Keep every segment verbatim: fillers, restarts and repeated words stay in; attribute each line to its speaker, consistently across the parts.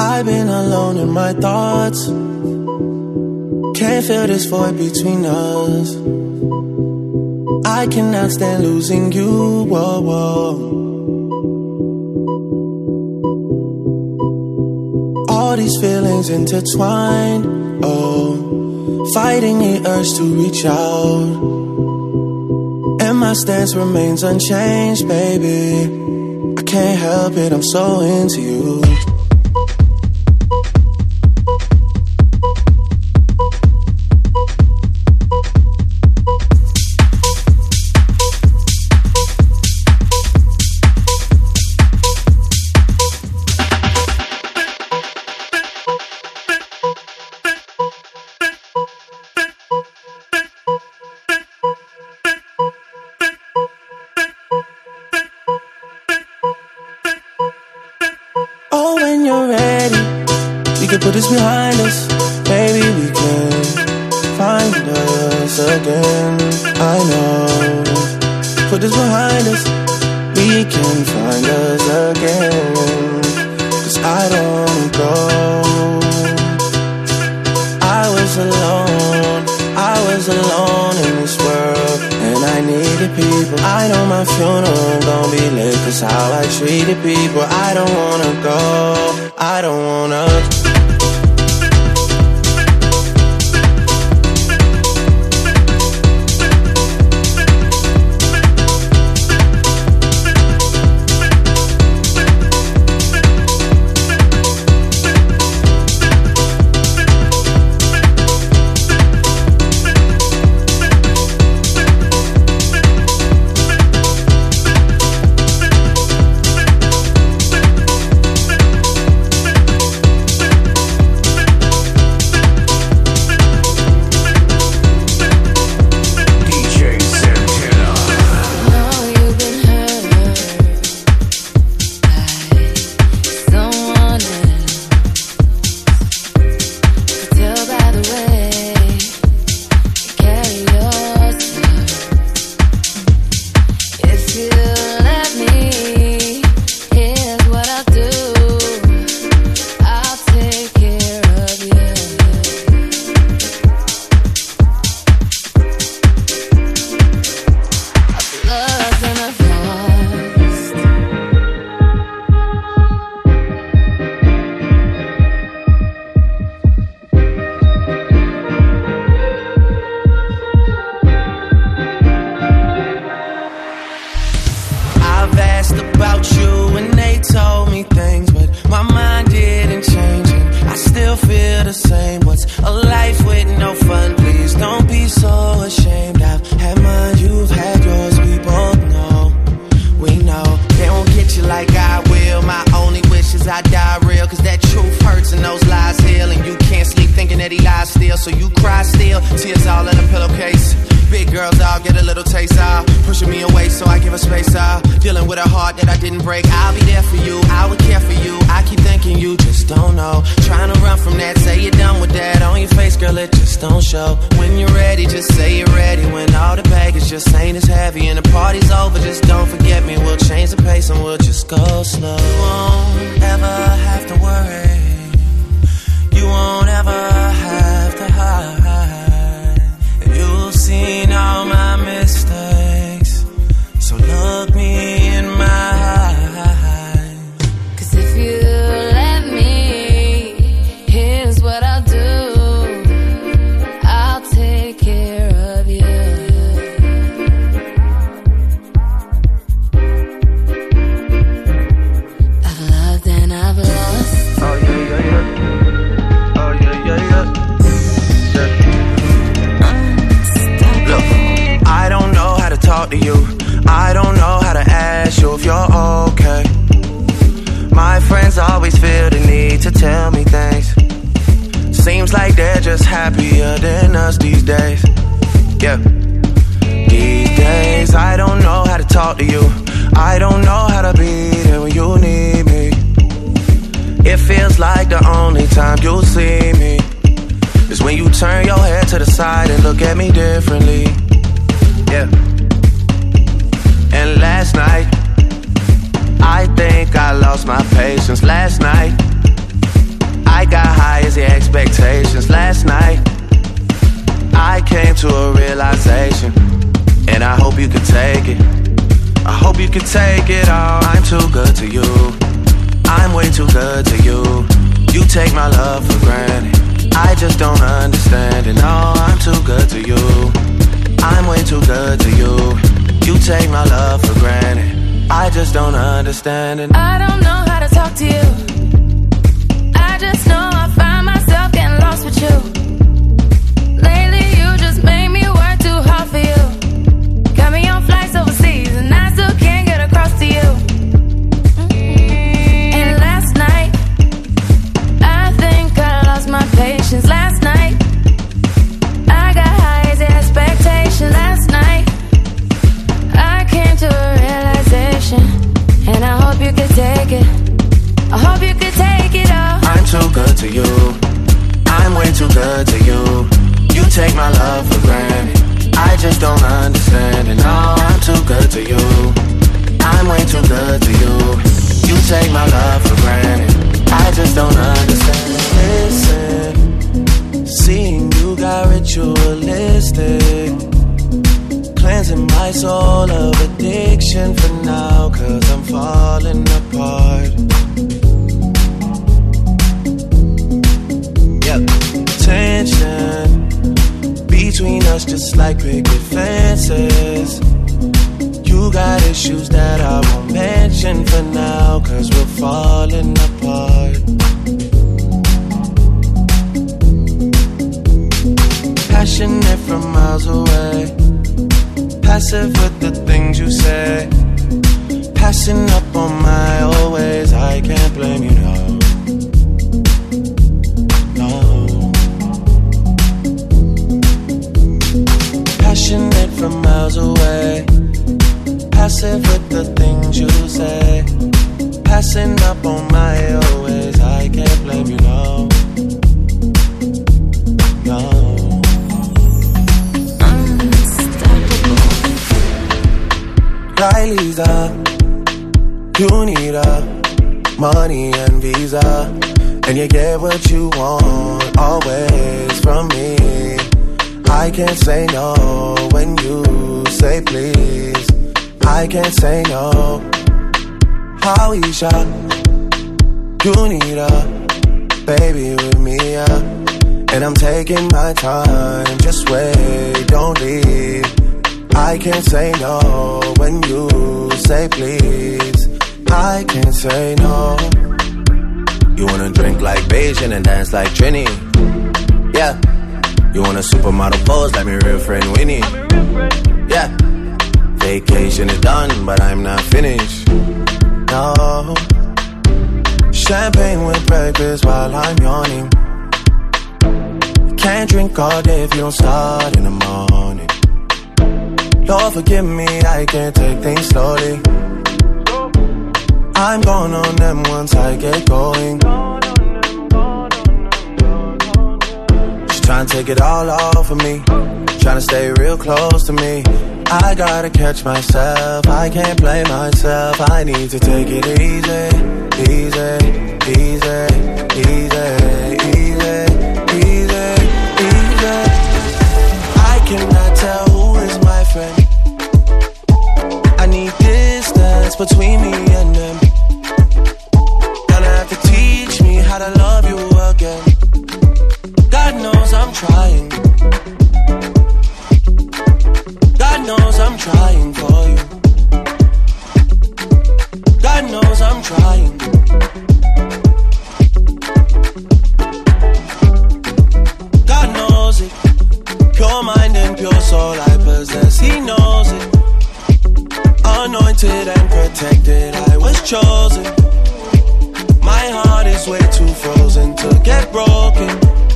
Speaker 1: I've been alone in my thoughts. Can't feel this void between us. I cannot stand losing you, whoa, whoa. All these feelings intertwined, oh, fighting the urge to reach out. And my stance remains unchanged, baby. I can't help it, I'm so into you. Put this behind us, maybe we can find us again. I know. Put this behind us, we can find us again. Cause I don't go. I was alone, I was alone in this world, and I needed people. I know my funeral gon' be lit, cause how I treated people. I don't wanna go, I don't wanna.
Speaker 2: I think I lost my patience last night.
Speaker 1: take it. I hope you can take it all. I'm too good to you. I'm way too good to you. You take my love for granted. I just don't understand it. No, I'm too good to you. I'm way too good to you. You take my love for granted. I just don't understand it.
Speaker 2: I don't know how to talk to you. I just know I find myself getting lost with you. Lately you just made me work too hard for you. Got me on flights overseas and I still can't get across to you. And last night I think I lost my patience. Last night I got high as expectations. Last night I came to a realization, and I hope you could take it. I hope you could take it all.
Speaker 1: I'm too good to you. I'm way too good to you. You take my love for granted. I just don't understand it. No, I'm too good to you. I'm way too good to you. You take my love for granted. I just don't understand it. Listen, seeing you got ritualistic, cleansing my soul of addiction for now, cause I'm falling apart. Yep. Tension between us just like picket fences. You got issues that I won't mention for now, cause we're falling apart. Passionate from miles away, passive with the things you say, passing up on my old ways. I can't blame you, no. No. Passionate from miles away, passive with the things you say, passing up on my old ways. I can't blame you, no. No. Riley's up, you need up money and visa, and you get what you want always from me. I can't say no when you say please. I can't say no. Howeisha, you need a baby with me, yeah. And I'm taking my time, just wait, don't leave. I can't say no when you say please. I can't say no. You wanna drink like Beijing and dance like Trini? Yeah. You want a supermodel pose like my real friend Winnie? Yeah. Vacation is done, but I'm not finished. No. Champagne with breakfast while I'm yawning. Can't drink all day if you don't start in the morning. Lord forgive me, I can't take things slowly. I'm going on them once I get going. She's trying to take it all off of me, trying to stay real close to me. I gotta catch myself, I can't blame myself. I need to take it easy, easy, easy, easy, easy, easy, easy. I cannot tell who is my friend. I need distance between me and them. Gonna have to teach me how to love you again. God knows I'm trying. God knows I'm trying for you. God knows I'm trying. God knows it. Pure mind and pure soul I possess. He knows it. Anointed and protected, I was chosen. My heart is way too frozen to get broken.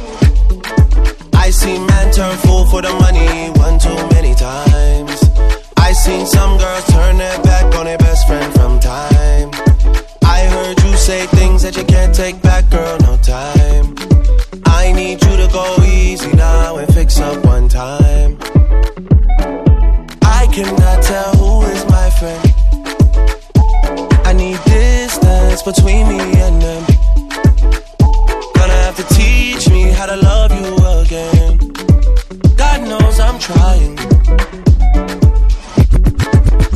Speaker 1: I seen man turn fool for the money one too many times. I seen some girls turn their back on their best friend from time. I heard you say things that you can't take back, girl, no time. I need you to go easy now and fix up one time. I cannot tell who is my friend. I need distance between me and them. Gonna have to teach me how to love you again. God knows I'm trying.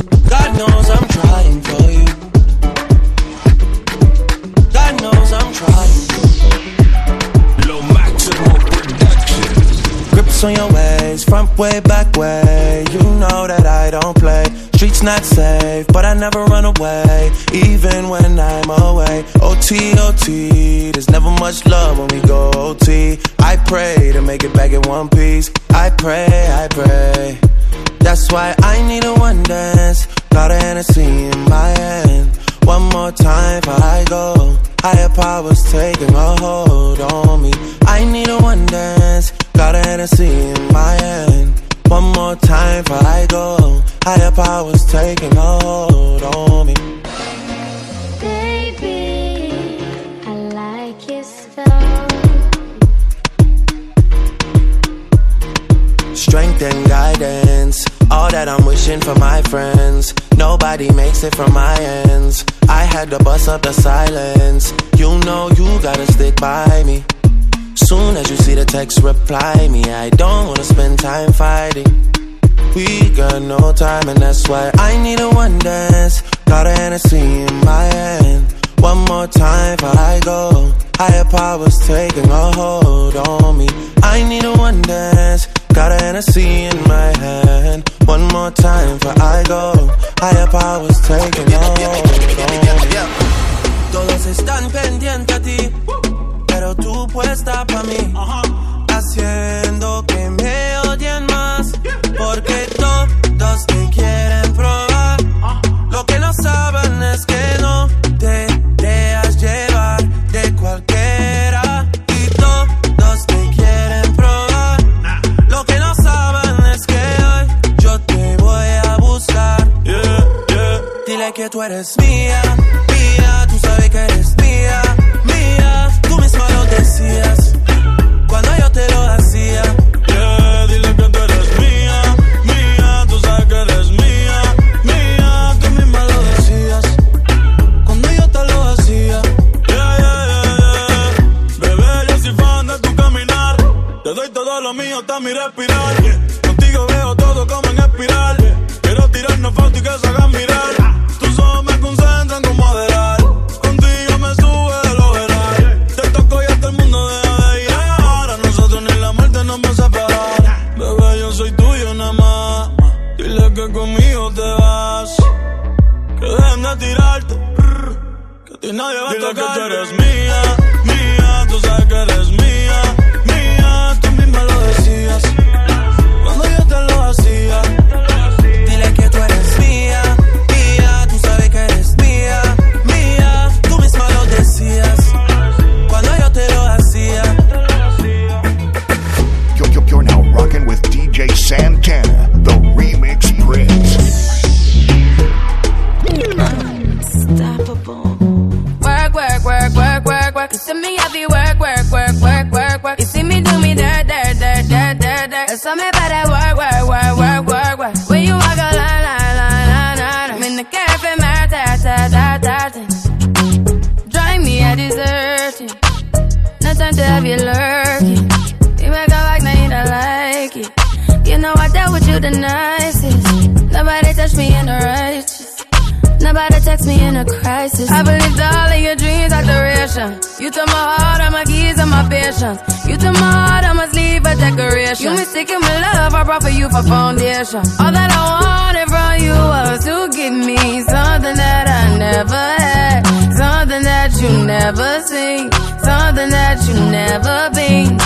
Speaker 1: on your ways, front way, back way. You know that I don't play. Streets not safe, but I never run away, even when I'm away. O T, O T, there's never much love when we go O T. I pray to make it back in one piece. I pray, I pray. That's why I need a one dance. Got a Hennessy in my hand. One more time before I go. Higher powers taking a hold on me. I need a one dance. Got a Hennessy in my hand. One more time before I go. Higher powers taking a hold on me.
Speaker 2: Baby, I like your stuff.
Speaker 1: Strength and guidance, all that I'm wishing for my friends. Nobody makes it from my ends. I had to bust up the silence. You know you gotta stick by me. Soon as you see the text, reply me. I don't wanna spend time fighting. We got no time, and that's why I need a one dance. Got a Hennessy in my hand. One more time before I go. Higher powers taking a hold on me. I need a one dance. Got a Hennessy in my hand. One more time before I go. Higher powers taking a hold on me. Todos están pendientes a ti, pero tú puesta pa' mí, haciendo que me odien más, porque todos te quieren probar. Lo que no saben es que no te dejas llevar de cualquiera, y todos te quieren probar. Lo que no saben es que hoy yo te voy a buscar. Yeah, yeah. Dile que tú eres mía, mía, tú sabes que eres mía, mía. Tú misma lo decías cuando yo te lo hacía.
Speaker 3: Yeah, dile que tú eres mía, mía, tú sabes que eres mía, mía. Tú misma lo decías cuando yo te lo hacía. Yeah, yeah, yeah, yeah. Bebé, yo soy fan de tu caminar. Te doy todo lo mío hasta mi respirar. Contigo veo todo como en espiral. Quiero tirarnos fotos y que se hagan mirar. Tus ojos me concentran como adelar. Contigo me sube de lo veral. Te toco y hasta el mundo deja de llegar. A nosotros ni la muerte nos va a separar. Bebé, yo soy tuyo nada más. Dile que conmigo te vas. Que dejen de tirarte. Que a ti nadie va a tocar. Dile que tú eres mía, mía. Tú sabes que eres mía, mía. Tú misma lo decías cuando yo te lo hacía.
Speaker 1: Dile que tú eres mía, mía. Tú sabes que eres mía, mía. Tú misma lo decías cuando yo te lo hacía.
Speaker 4: You're, you're, you're now rocking with D J Santana, the Remix Prince.
Speaker 2: Unstoppable. Work, work, work, work, work, work. You see me heavy work, work, work, work, work, work. You see me do me dirt, dirt, dirt, dirt, dirt, dirt. There's something about that work, work, work, work, work, work. When you walk a line, line, line, line, line. I'm in the cafe, my ta, ta, ta, ta, ta. Drive me a dessert. No time to have you lurking. You make a like, now you don't like it. You know I dealt with you the nicest. Nobody touched me in the righteous. Nobody text me in a crisis. I believed all of your dreams are duration. You took my heart, all my keys, and my patience. You took my heart, I must leave a decoration. You mistaken my love, I brought for you for foundation. All that I wanted from you was to give me something that I never had, something that you never seen, something that you never been.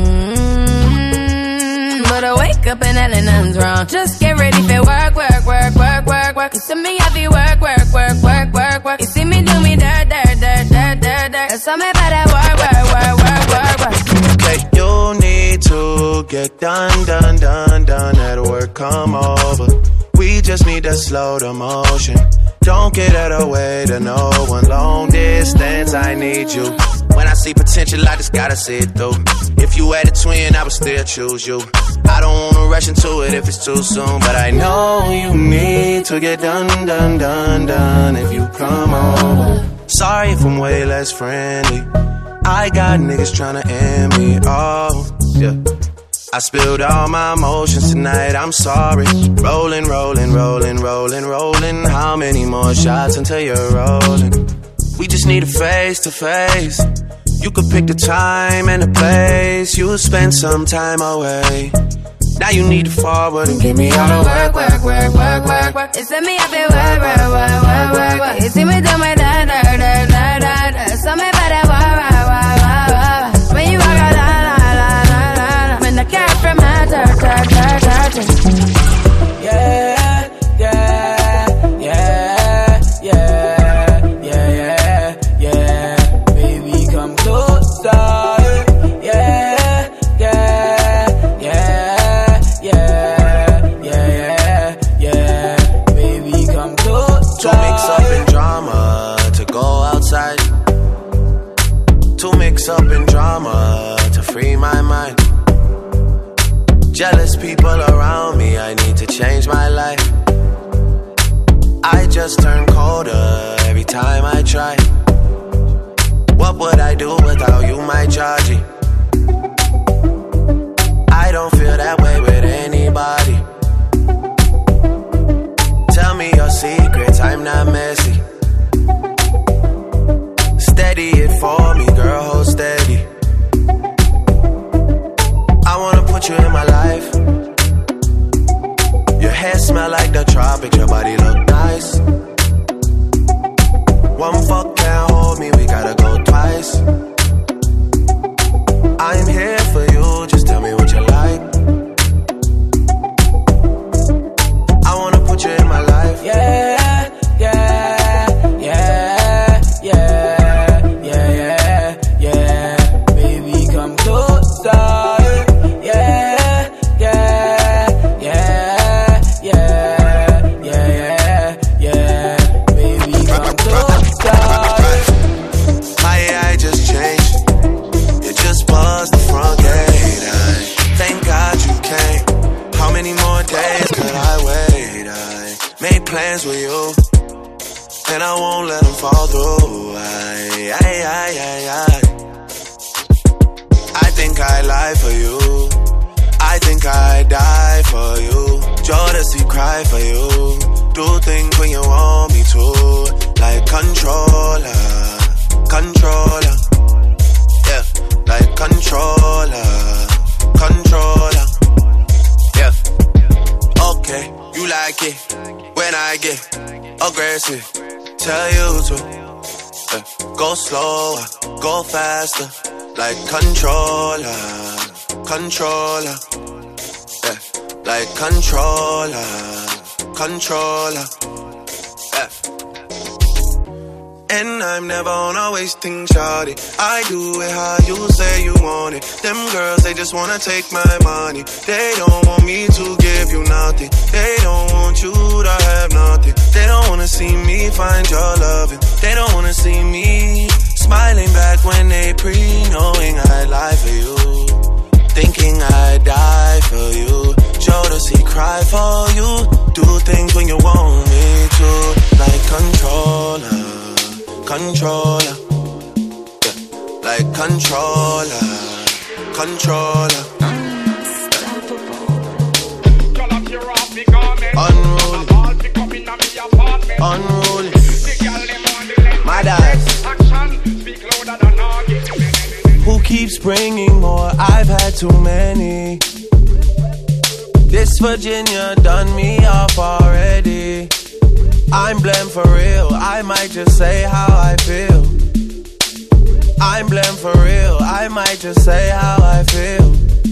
Speaker 2: Mm-hmm. But I wake up and hell nothing's wrong. Just get ready for work, work, work, work, work, work. You see me heavy work, work, work, work, work, work. You see me do me dirt, dirt, dirt, dirt, dirt, dirt. There's something about that work, work, work, work, work, work.
Speaker 1: Okay, you need to get done, done, done, done. At work, come over. We just need to slow the motion. Don't get out of way to no one. Long distance, I need you. When I see potential, I just gotta see it through. If you had a twin, I would still choose you. I don't wanna rush into it if it's too soon, but I know you need to get done, done, done, done if you come over. Sorry if I'm way less friendly. I got niggas tryna end me, oh, yeah. I spilled all my emotions tonight, I'm sorry. Rolling, rolling, rolling, rolling, rolling. How many more shots until you're rolling? We just need a face to face. You could pick the time and the place. You'll spend some time away. Now you need to forward and give me all the work, work, work, work, work, work.
Speaker 2: It's me up in work, work, work, work, work, work. You see me do my da da da da da da. So me better work, work, work, work, work. When you walk out, la la la la la la. When the cat from my dirt, dirt, dirt, dirt, dirt.
Speaker 3: Yeah, yeah, yeah, yeah, yeah, yeah, yeah. Baby, come closer.
Speaker 1: Up in drama to free my mind. Jealous people around me, I need to change my life. I just turn colder every time I try. What would I do without you, my Georgie? I don't feel that way with anybody. Tell me your secrets, I'm not messy. Steady it for me, girl, hold steady. I wanna put you in my life. Your hair smell like the tropics, your body look nice. One fuck can't hold me, we gotta go twice. I'm here for you, just tell me what you like. I wanna put you in my life.
Speaker 3: Yeah, yeah, yeah, yeah.
Speaker 1: Plans with you, and I won't let them fall through. I, I, I, I, I. I think I lie for you. I think I die for you. Jodeci cry for you. Do things when you want me to, like controller, controller, yeah, like controller, controller, yeah. Okay, you like it when I get aggressive, tell you to uh, go slower, go faster, like controller, controller, yeah, like controller, controller, yeah. And I'm never on a wasting shawty. I do it how you say you want it. Them girls, they just wanna take my money. They don't want me to give you nothing. They don't want you to have nothing. They don't wanna see me find your loving. They don't wanna see me smiling back when they pre-knowing I lie for you, thinking I die for you. Jodeci cry for you. Do things when you want me to, like controller, controller, yeah, like controller, controller, unruly, unruly, my dice. Who keeps bringing more? I've had too many. This Virginia done me off already. I'm blamed for real, I might just say how I feel. I'm blamed for real, I might just say how I feel.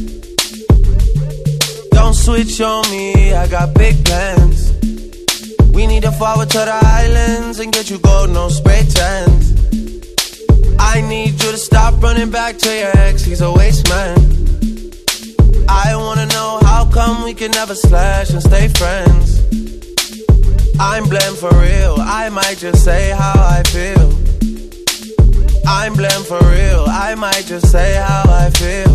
Speaker 1: Don't switch on me, I got big plans. We need to forward to the islands and get you gold, no spray tans. I need you to stop running back to your ex, he's a waste man. I wanna know how come we can never slash and stay friends. I'm blamed for real, I might just say how I feel. I'm blamed for real, I might just say how I feel.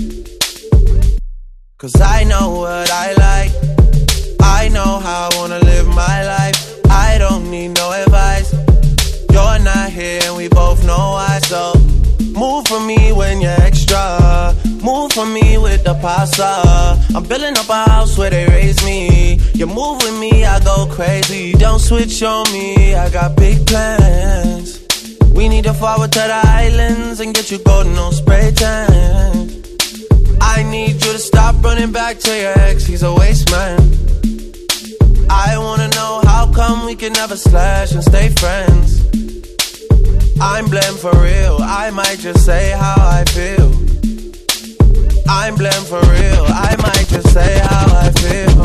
Speaker 1: Cause I know what I like, I know how I wanna live my life. I don't need no advice, you're not here and we both know why. So move for me when you're extra, move for me with the pasta. I'm building up a house where they raise me. You move with me, I go crazy. Don't switch on me, I got big plans. We We need to forward to the islands and get you golden on spray tan. I need you to stop running back to your ex, he's a waste man. I wanna know how come we can never slash and stay friends. I'm blamed for real, I might just say how I feel. I'm blamed for real, I might just say how I feel.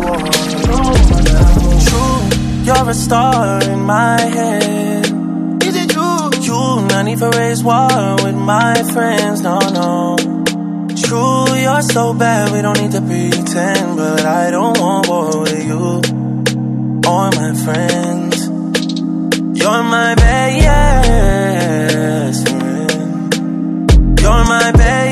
Speaker 1: True, you're a star in my head. Is it true? You, not need for raise war with my friends, no, no. True, you're so bad, we don't need to pretend. But I don't want war with you or my friends. You're my best friend. You're my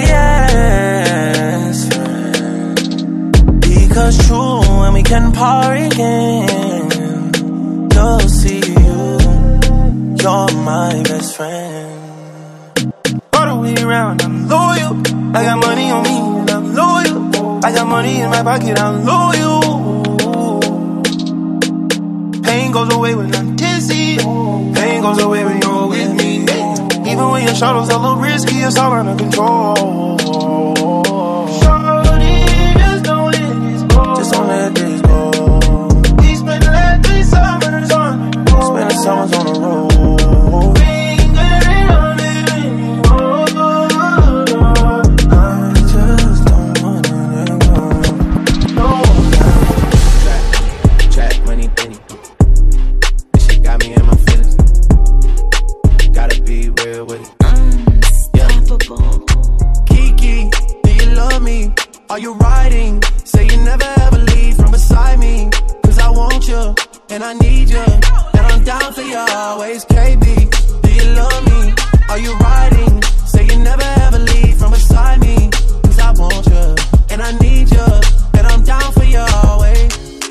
Speaker 1: best friend. Because true, when we can party again, you'll see you. You're my best friend. All the way around, I'm loyal. I got money on me and I'm loyal. I got money in my pocket, I'm loyal. Pain goes away when I'm tipsy. Pain goes away when you're with me. Even when your shadow's a little risky, it's all under control. Shorty, just don't let this go. Just don't let this go. We spent the last three summers on the road. Spent the summers on the road. Are you riding? Say you never ever leave from beside me. Cause I want you, and I need you, and I'm down for you always, K B. Do you love me? Are you riding? Say you never ever leave from beside me. Cause I want you, and I need you, and I'm down for you always.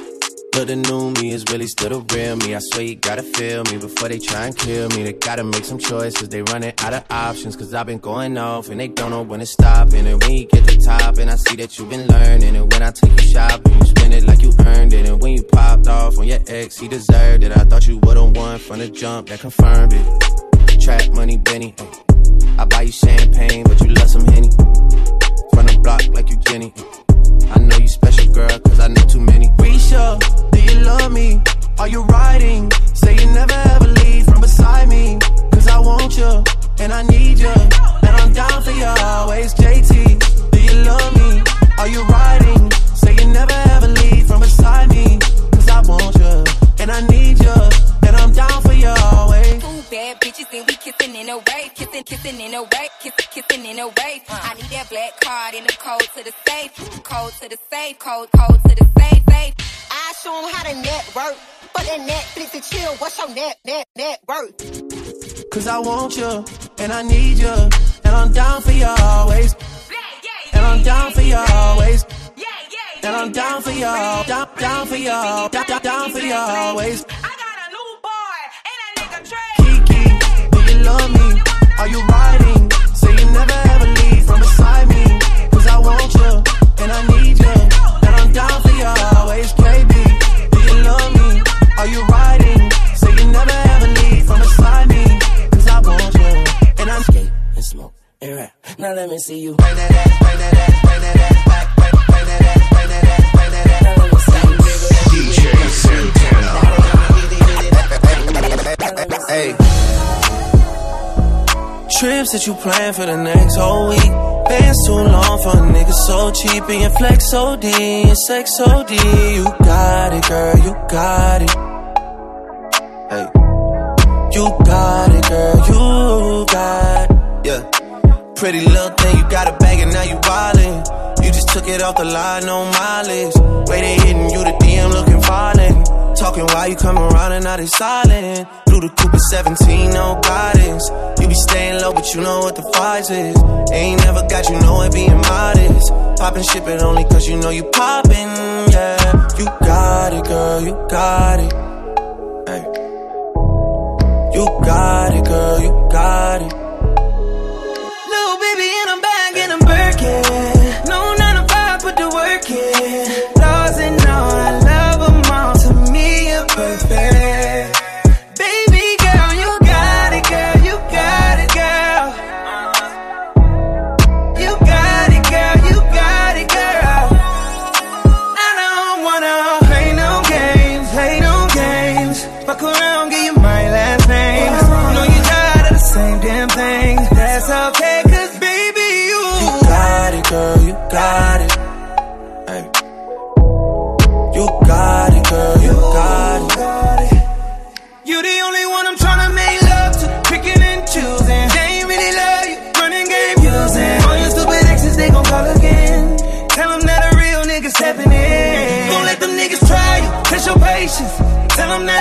Speaker 1: But the new me is really still the real me. I swear you gotta feel me before they try and kill me. They gotta make some choices, they running out of options. Cause I've been going off and they don't know when to stop. And when you get to the top and I see that you've been learning. And when I take you shopping, you spend it like you earned it. And when you popped off on your ex, he deserved it. I thought you would've won from the jump, that confirmed it. Trap money, Benny, I buy you champagne, but you love some Henny. From the block like you Jenny. I know you special, girl, cause I know too many. Risha, do you love me? Are you riding? Say you never ever leave from beside me. Cause I want you, and I need you, and I'm down for you always, J T. Do you love me? Are you riding? Say you never ever leave from beside me. Cause I want you, and I need you, and I'm down for you always.
Speaker 5: Two bad bitches and we kissing in a wave. Kissing, kissing in a wave. Kissing, kissing in a wave. I need that black card and the code to the safe. Code to the safe. Code, code to the safe, safe.
Speaker 6: I show them how to network. But that Netflix and chill, what's your net, net, net worth?
Speaker 1: Cause I want you, and I need you, and I'm down for you always. And I'm down for you always. And I'm down for you, down, down for you, down, down, down for you always.
Speaker 5: I got a new boy, and that nigga Trey.
Speaker 1: Kiki, do you love me? Are you riding? Say you never ever leave from beside me. Cause I want you, and I need you, and I'm down for you always, K B. Do you love me? Are you riding? Say you never ever leave from beside me. Cause I want you, and I'm skate and smoke and rap. Now let me see you bring that ass, bring that ass, bring that ass back, bring, bring that ass, bring that ass, bring that ass. Now let me see you D J Santana. Hey. Trips that you plan for the next whole week. Bands too long for a nigga so cheap. And your flex O D, your sex O D. You got it, girl, you got it. Hey. You got it, girl, you got it. Yeah. Pretty little thing, you got a bag and now you wildin'. You just took it off the line, no mileage. Way they hitting you, the D M looking violent. Talking while you come around and now they silent. Through the coupe at seventeen, no guidance. You be staying low, but you know what the price is. Ain't never got you know it being modest. Poppin' shit, but only cause you know you poppin', yeah. You got it, girl, you got it. Hey. You got it, girl, you got it. Little baby in a bag and I'm Birkin. No nine to five, put the work in. Laws and all, I love them all. To me, you're perfect. Baby girl, you got it, girl, you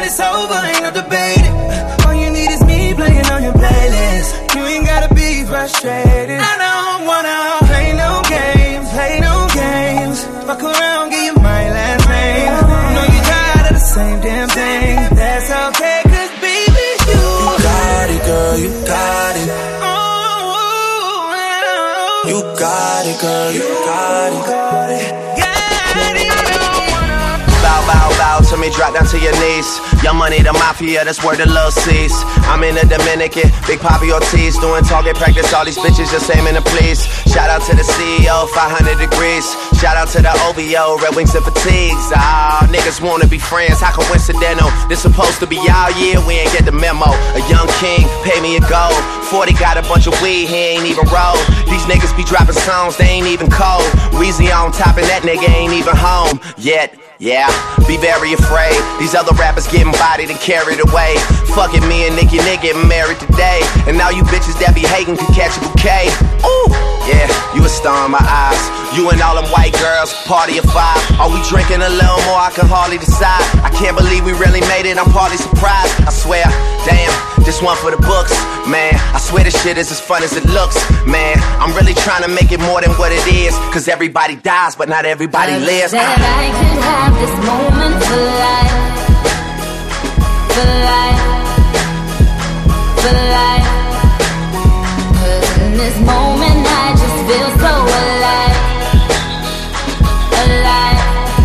Speaker 1: it's over, ain't no debating. All you need is me playing on your playlist. You ain't gotta be frustrated. I don't wanna play no games, play no games. Fuck around, get you my last name. Know you tired of the same damn thing. That's okay, cause baby, you You got it, girl, you got it. Oh, you got it, girl, you got it. Got it.
Speaker 7: Bow, bow, bow to me, drop down to your knees. Young Money, the mafia, that's where the love sees. I'm in the Dominican, Big Papi Ortiz, doing target practice, all these bitches just aiming to please. Shout out to the C E O, five hundred degrees. Shout out to the O V O, Red Wings and Fatigues. Ah, niggas wanna be friends, how coincidental? This supposed to be our year, we ain't get the memo. A young king, pay me a gold. forty got a bunch of weed, he ain't even roll. These niggas be dropping songs, they ain't even cold. Weezy on top and that nigga ain't even home yet. Yeah, be very afraid. These other rappers getting bodied and carried away. Fucking me and Nicki Nick getting married today. And now you bitches that be hating could catch a bouquet. Ooh, yeah, you a star in my eyes. You and all them white girls, party of five. Are we drinking a little more? I can hardly decide. I can't believe we really made it, I'm partly surprised. I swear, damn, this one for the books. Man, I swear this shit is as fun as it looks. Man, I'm really trying to make it more than what it is. Cause everybody dies, but not everybody lives.
Speaker 2: That I could have this moment for life, for life, for life. Cause in this moment I just feel so alive, alive,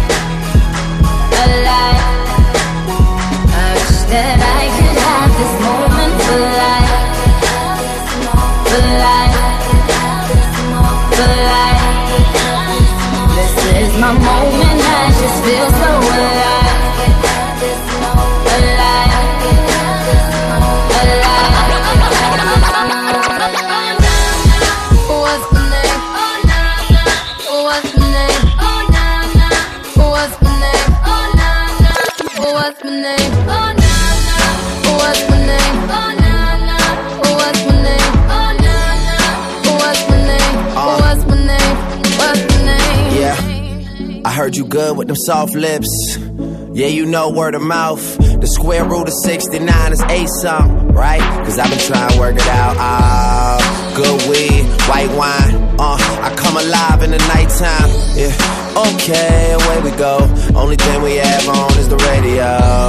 Speaker 2: alive. I wish that I could have this moment for life, for life, for life. This is my moment, I just feel so alive, alive, alive. What's my name? What's my name? What's my name? What's my name? What's my name? What's my name? What's my name? What's my name? What's my name?
Speaker 7: Yeah, I heard you good with them soft lips. Yeah, you know word of mouth. The square root of sixty-nine is eight something, right? Cause I've been trying to work it out. Ah, good weed, white wine. Uh, I come alive in the nighttime. Yeah, okay, away we go. Only thing we have on is the radio.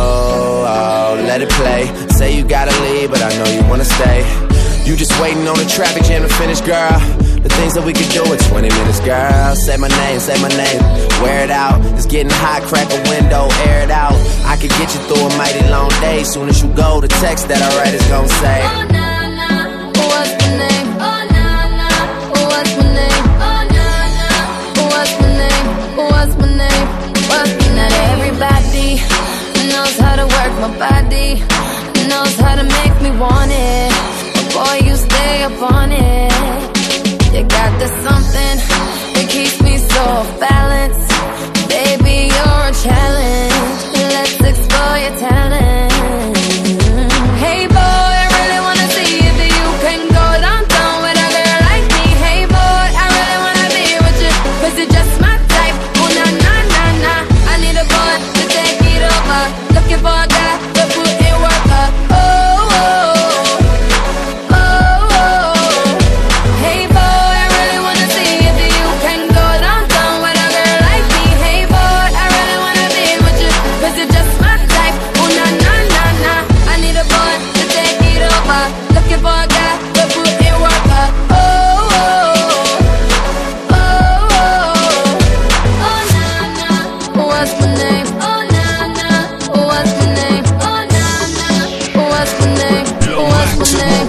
Speaker 7: Oh, let it play. Say you gotta leave, but I know you wanna stay. You just waiting on the traffic jam to finish, girl. The things that we could do in twenty minutes, girl. Say my name, say my name. Wear it out. It's getting hot, crack a window, air it out. I could get you through a mighty long day. Soon as you go, the text that I write is gonna say,
Speaker 2: oh, nah, nah. What's my name? Oh, nah, nah. What's my name? Oh, nah, nah. What's my name? What's my name? What's my name? Not everybody knows how to work my body, knows how to make me want it. But boy, you stay up on it. You got this something that keeps me so off balance. Baby, you're a challenge. Let's explore your talent. Hey boy, I really wanna see if you can go downtown with a girl like me. Hey boy, I really wanna be with you, cause you're just my type. Oh na na na na. I need a boy to take it over. Looking for a guy to put in work. Oh, oh, oh, oh, oh. Hey boy, I really wanna see if you can go downtown with a girl like me. Hey boy, I really wanna be with you, cause you're just my type. Oh na na na na. I need a boy to take it over. Looking for a guy to put in work. Oh, oh, oh, oh, oh. Oh na na. What's my name? Oh na na. What's my name? Oh na na. What's my name? What's my name?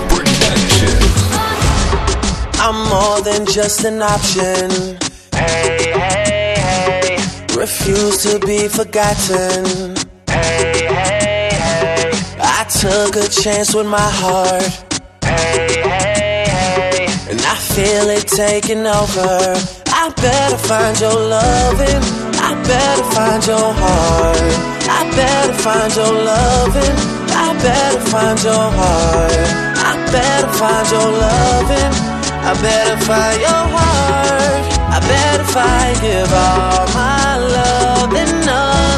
Speaker 1: I'm more than just an option.
Speaker 7: hey, hey, hey,
Speaker 1: Refuse to be forgotten.
Speaker 7: hey, hey, hey,
Speaker 1: I took a chance with my heart,
Speaker 7: hey, hey, hey.
Speaker 1: and I feel it taking over. I better find your loving. I better find your heart. I better find your loving. I better find your heart. I better find your loving. I better find your heart. I better find, give all my love and nothing.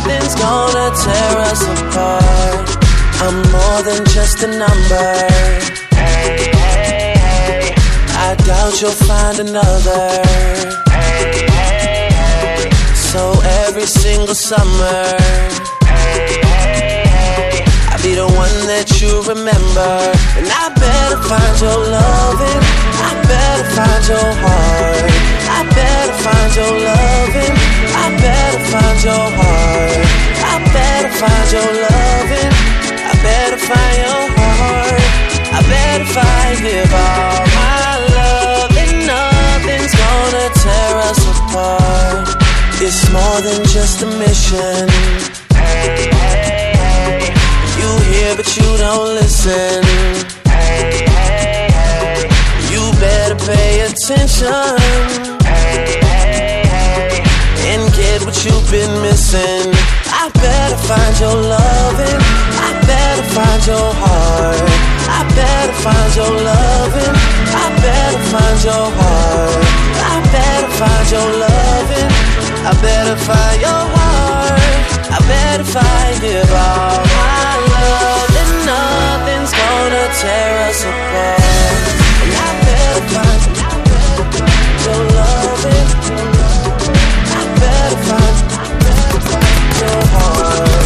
Speaker 1: nothing's gonna tear us apart. I'm more than just a number. Hey, hey, hey. I doubt you'll find another. Hey, hey, hey. So every single summer, hey, hey, hey. I'll be the one that you remember. And I better find your loving, I better find your heart, I better find your loving, I better find your heart, I better find your loving, I better find your heart, I better find, give all my love, and nothing's gonna tear us apart. It's more than just a mission. Hey, hey, hey. You hear but you don't listen. Hey, hey, hey. You better pay attention. Hey, hey, hey. And get what you've been missing. I better find your loving, I better find your heart, I better find your loving, I better find your heart, I better find your loving, I better find your heart, I better find, give all my love, and nothing's gonna tear us apart. And I better find your loving, I better find your heart,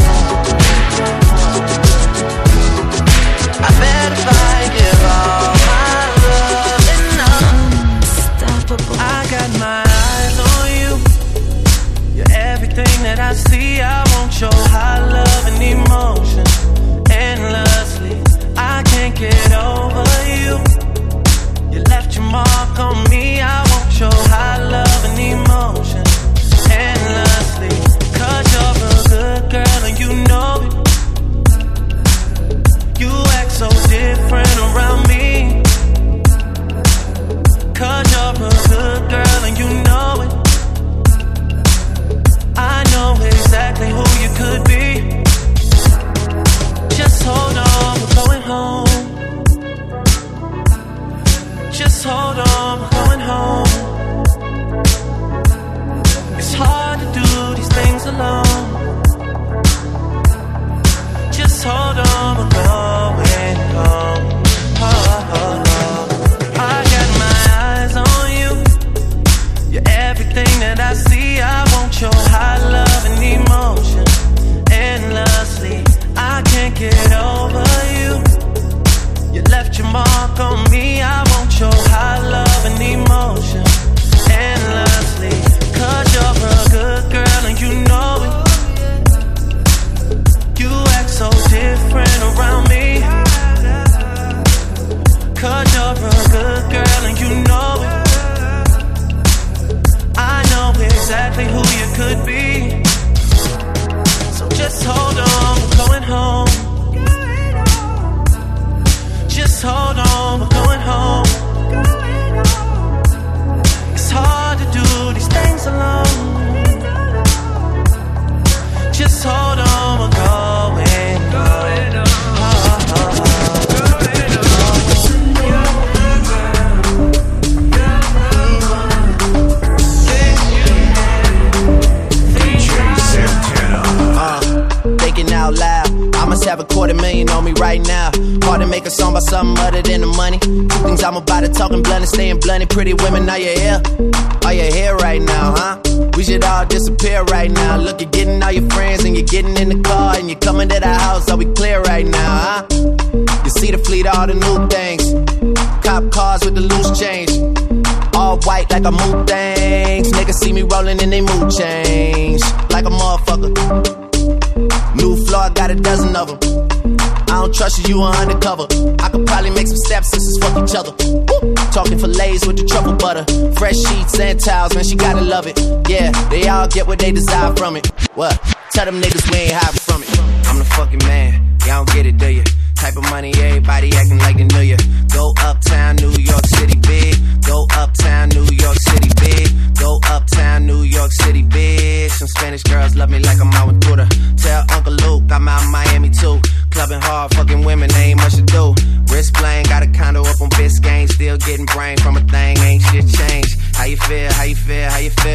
Speaker 1: I better find, give all my love, and unstoppable. I got my eyes on you, you're everything that I see. I want your high love and emotion endlessly. I can't get over you, you left your mark on me. I want your high love and emotion endlessly. Cause you're a good girl and you know it. You act so different around me. Cause you're a good girl and you know it. I know exactly who you could be. Just hold on, we're going home. Just hold on, we're going home. It's hard to do these things alone. Just hold on, we're going home. Oh, oh, oh. I got my eyes on you, you're everything that I see. I want your high love and emotion endlessly. I can't get over you, you left your mark on me. I want your high love and emotion endlessly. Cause you're a good girl and you know it. You act so different around me. Cause you're a good girl and you know it. I know exactly who you could be. So just hold on, we're going home. Just hold on, we're going home. It's hard to do these things alone. Just hold on, we're going, going on. Oh, oh, oh. Out loud, I must have a quarter million on me right now. Hard to make a song about something other than the money. Two things I'm about to talking blunt and staying blunt. Pretty women, are you here? Are you here right now, huh? We should all disappear right now. Look, you're getting all your friends and you're getting in the car and you're coming to the house. Are we clear right now, huh? You see the fleet, all the new things. Cop cars with the loose change. All white like a mood things. Niggas see me rolling and they mood change. Like a motherfucker. New floor, I got a dozen of them. I don't trust you, you are undercover. I could probably make some stepsisters fuck each other. Woo! Talking fillets with the truffle butter. Fresh sheets and towels, man, she gotta love it. Yeah, they all get what they desire from it. What? Tell them niggas we ain't hiding from it. I'm the fucking man, y'all don't get it, do ya? Type of money, everybody acting like they knew ya. Go uptown, New York City, big. Go uptown, New York City, big. Go uptown, New York City, big. Some Spanish girls love me like I'm out with Buddha. Tell Uncle Luke I'm out in Miami too. Clubbing hard, fucking women, ain't much to do. Wrist playing, got a condo up on Biscayne. Still getting brain from a thing, ain't shit changed. How you feel, how you feel, how you feel?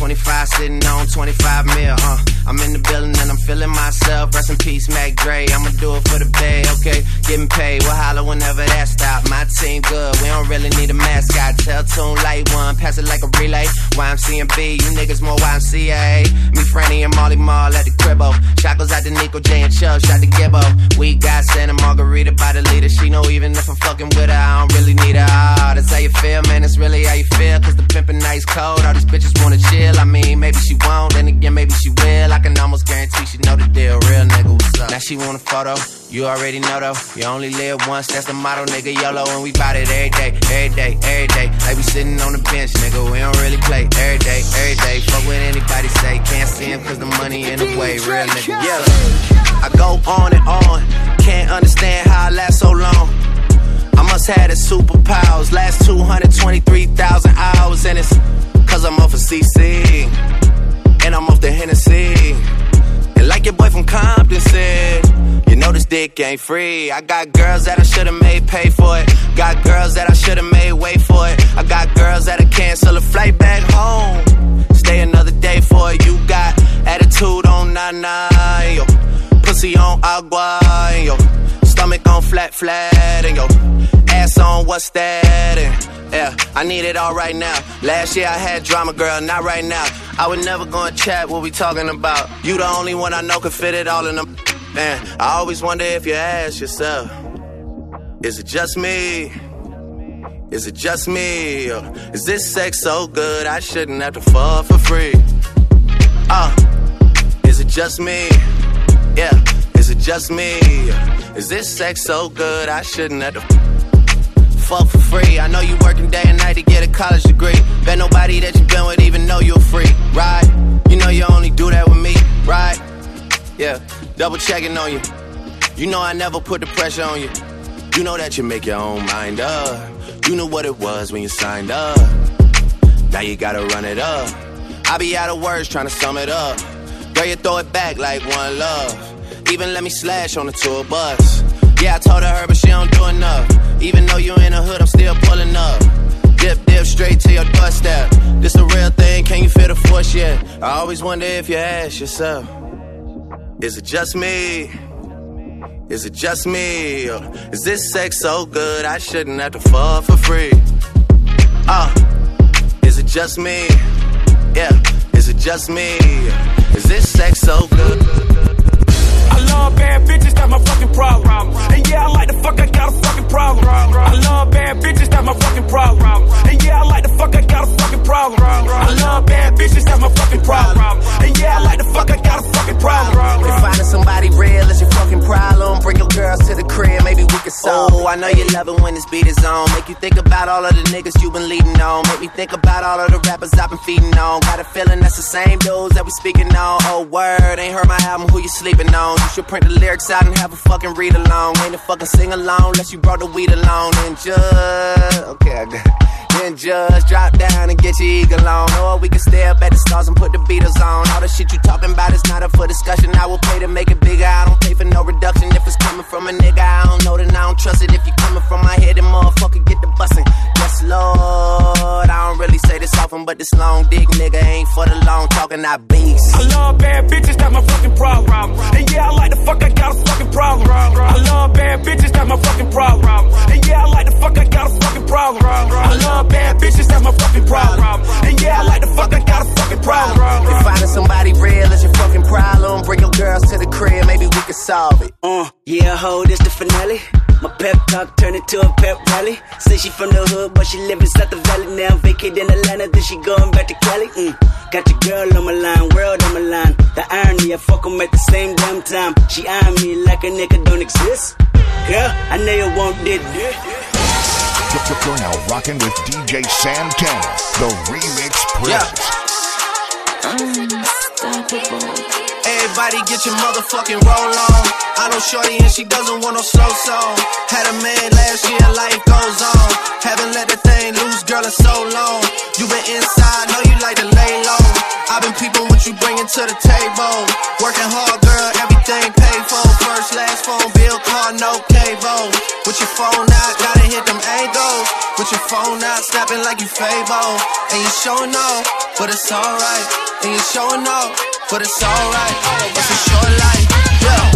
Speaker 7: twenty-five sitting on twenty-five mil, uh. I'm in the building and I'm feeling myself. Rest in peace, Mac Dre. I'ma do it for the bay, okay? Getting paid, we'll holler whenever that stop. My team good, we don't really need a mascot. Tell Tune Light One, pass it like a relay. Y M C and B, you niggas more Y M C A. Me, Franny, and Molly Mall at the cribbo. Shot goes out to Nico, J, and Chubb, shot to Gibbo. We got Santa Margarita by the leader. She know even if I'm fucking with her, I don't really need her. Oh, that's how you feel, man, that's really how you feel. Cause the pimpin' nice cold, all these bitches wanna chill. I mean, maybe she won't, then again, maybe she will. I can almost guarantee she know the deal, real nigga, what's up? Now she want a photo, you already know though. You only live once, that's the motto, nigga, YOLO. And we bout it every day, every day, every day. Like we sitting on the bench, nigga, we don't really play. Every day, every day, fuck what anybody say. Can't see him cause the money in the way, real nigga. Yeah, I go on and on, can't understand how I last so long. I must have the superpowers, last two hundred twenty-three thousand hours. And it's cause I'm off of C C, and I'm off the Hennessy. And like your boy from Compton said, you know this dick ain't free. I got girls that I should've made pay for it. Got girls that I should've made wait for it. I got girls that'll cancel a flight back home, stay another day for it. You got attitude on nine, yo. Pussy on agua, and yo. Stomach on flat, flat, and yo. Ass on what's that, and yeah, I need it all right now. Last year I had drama, girl, not right now. I would never go and chat what we talking about. You the only one I know could fit it all in them. Man, I always wonder if you ask yourself, is it just me? Is it just me? Or is this sex so good I shouldn't have to fuck for free? Uh, is it just me? Yeah, is it just me? Is this sex so good I shouldn't have to fuck for free? I know you working day and night to get a college degree. Bet nobody that you been with even know you're free, right? You know you only do that with me, right? Yeah, double checking on you. You know I never put the pressure on you. You know that you make your own mind up. You knew what it was when you signed up. Now you gotta run it up. I be out of words trying to sum it up. Girl, you throw it back like one love. Even let me slash on the tour bus. Yeah, I told her, but she don't do enough. Even though you in the hood, I'm still pulling up. Dip, dip, straight to your doorstep. This a real thing, can you feel the force yet? I always wonder if you ask yourself, is it just me? Is it just me? Or is this sex so good I shouldn't have to fuck for free? Uh, is it just me? Yeah, is it just me? Is this sex so good?
Speaker 8: I love bad bitches, that's my fucking problem. And yeah, I like the fuck, I got a fucking problem. I love bad bitches, that's my fucking problem. And yeah, I like the fuck, I got a fucking problem. I love bad bitches, that's my fucking problem. And yeah, I like the fuck, I got a fucking problem.
Speaker 7: If finding somebody real is your fucking problem, bring your girls to the crib, maybe we can solve. Oh, I know you love it when this beat is on. Make you think about all of the niggas you been leading on. Make me think about all of the rappers I've been feeding on. Got a feeling that's the same dudes that we speaking on. Oh, word, ain't heard my album, who you sleeping on? You should print the lyrics out and have a fucking read along. Ain't a fucking sing along unless you brought the weed along. And just, okay, I got it. Then just drop down and get your eagle on. Or we can stay up at the stars and put the Beatles on. All the shit you talking about is not up for discussion. I will pay to make it bigger. I don't pay for no reduction. If it's coming from a nigga, I don't know, then I don't trust it. If you coming from my head, then motherfucker get the bussin'. Yes, Lord, I don't really say this often, but this long dick nigga ain't for the long talking, I beast.
Speaker 8: I love bad bitches, that's my fucking problem. And yeah, I like the fuck, I got a fucking problem. I love bad bitches, that's my fucking problem. And yeah, I like the fuck, I got a fucking problem. I love bad bitches, that's my fucking problem. And yeah, I like the fuck, I got a fucking problem.
Speaker 7: If finding somebody real is your fucking problem, bring your girls to the crib, maybe we can solve it.
Speaker 9: Uh, yeah, ho, this the finale. My pep talk turned into a pep rally. Say she from the hood, but she live inside the valley. Now vacate in Atlanta, then she going back to Cali. Mm. Got your girl on my line, world on my line. The irony, I fuck 'em at the same damn time. She eyeing me like a nigga don't exist. Girl, I know you want it.
Speaker 4: You're now rocking with D J Santana, the remix prince.
Speaker 2: Unstoppable.
Speaker 7: Everybody get your motherfucking roll on. I know shorty and she doesn't want no slow song. Had a man last year, life goes on. Haven't let the thing loose, girl, in so long. You been inside, know you like to lay low. I've been peeping what you bringing to the table. Working hard, girl, everything paid for. First, last phone bill, car, no cable. With your phone out, gotta hit them angles. With your phone out, snapping like you Fabo. And you showing off,
Speaker 1: but it's alright. And you're showing off, but it's alright. It's a short life, yeah.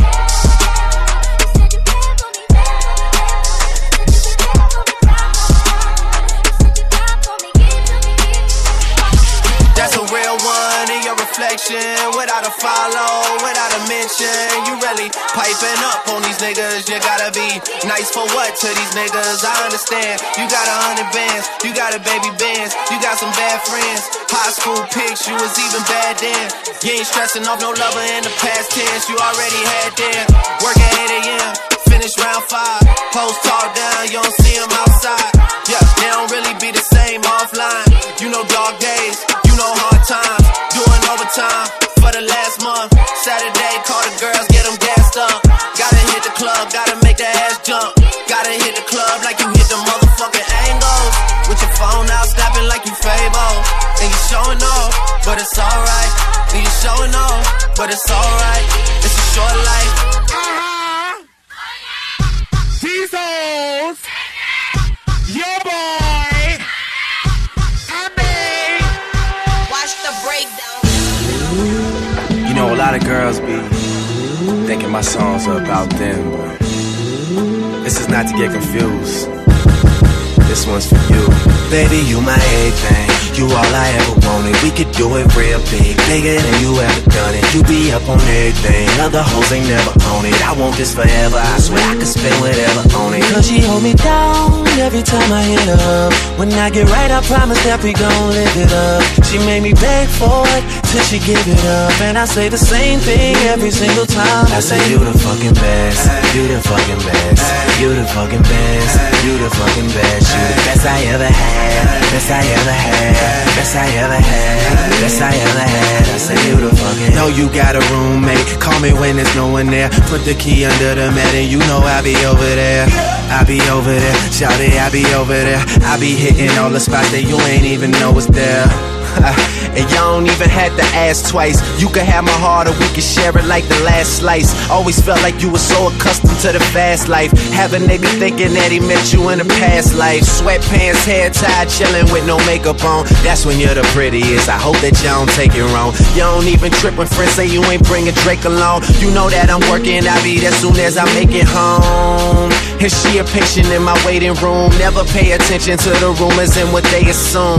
Speaker 1: That's a real one in your reflection. Without a follow, without a mention. You really piping up on these niggas. You gotta be nice for what to these niggas? I understand. You got a hundred bands, you got a baby bands, you got some bad friends. High school pics, you was even bad then. You ain't stressing off no lover in the past tense. You already had them. Work at eight a.m., finish round five. Post talk down, you don't see them outside. Yeah, they don't really be the same offline. You know dog days, you know hard times. Doing overtime for the last month. Saturday, call the girls, get them gassed up. Gotta hit the club, gotta make that ass jump. Gotta hit the club like you hit the motherfucking angles. With your phone out, snapping like you Fable. And you showing off, but it's alright. And you showing off, but it's alright. It's a short life.
Speaker 8: These hoes, your boy, I mean,
Speaker 6: Watch the breakdown.
Speaker 10: You know, a lot of girls be thinking my songs are about them, but this is not to get confused. This one's for you.
Speaker 11: Baby, you my everything. You all I ever wanted. We could do it real big, bigger than you ever done it. You be up on everything. Other hoes ain't never on it. I want this forever. I swear I could spend whatever on it.
Speaker 1: Cause she hold me down every time I hit her up. When I get right, I promise that we gon' live it up. She made me beg for it till she give it up. And I say the same thing every single time.
Speaker 11: I say you the fucking best. You the fucking best. You the fucking best. You the fucking best. You the best I ever had. Best I ever had. Best I ever had. Best I ever had. I say you the fucking.
Speaker 10: Know you got a roommate. Call me when there's no one there. Put the key under the mat and you know I be over there. I be over there. Shout it, I be over there. I be hitting all the spots that you ain't even know was there. And y'all don't even have to ask twice. You can have my heart or we can share it like the last slice. Always felt like you were so accustomed to the fast life. Having they be thinking that he met you in a past life. Sweatpants, hair tied, chilling with no makeup on. That's when you're the prettiest. I hope that y'all don't take it wrong. You don't even trip when friends say you ain't bringing Drake along. You know that I'm working, I be there soon as I make it home. And she a patient in my waiting room. Never pay attention to the rumors and what they assume.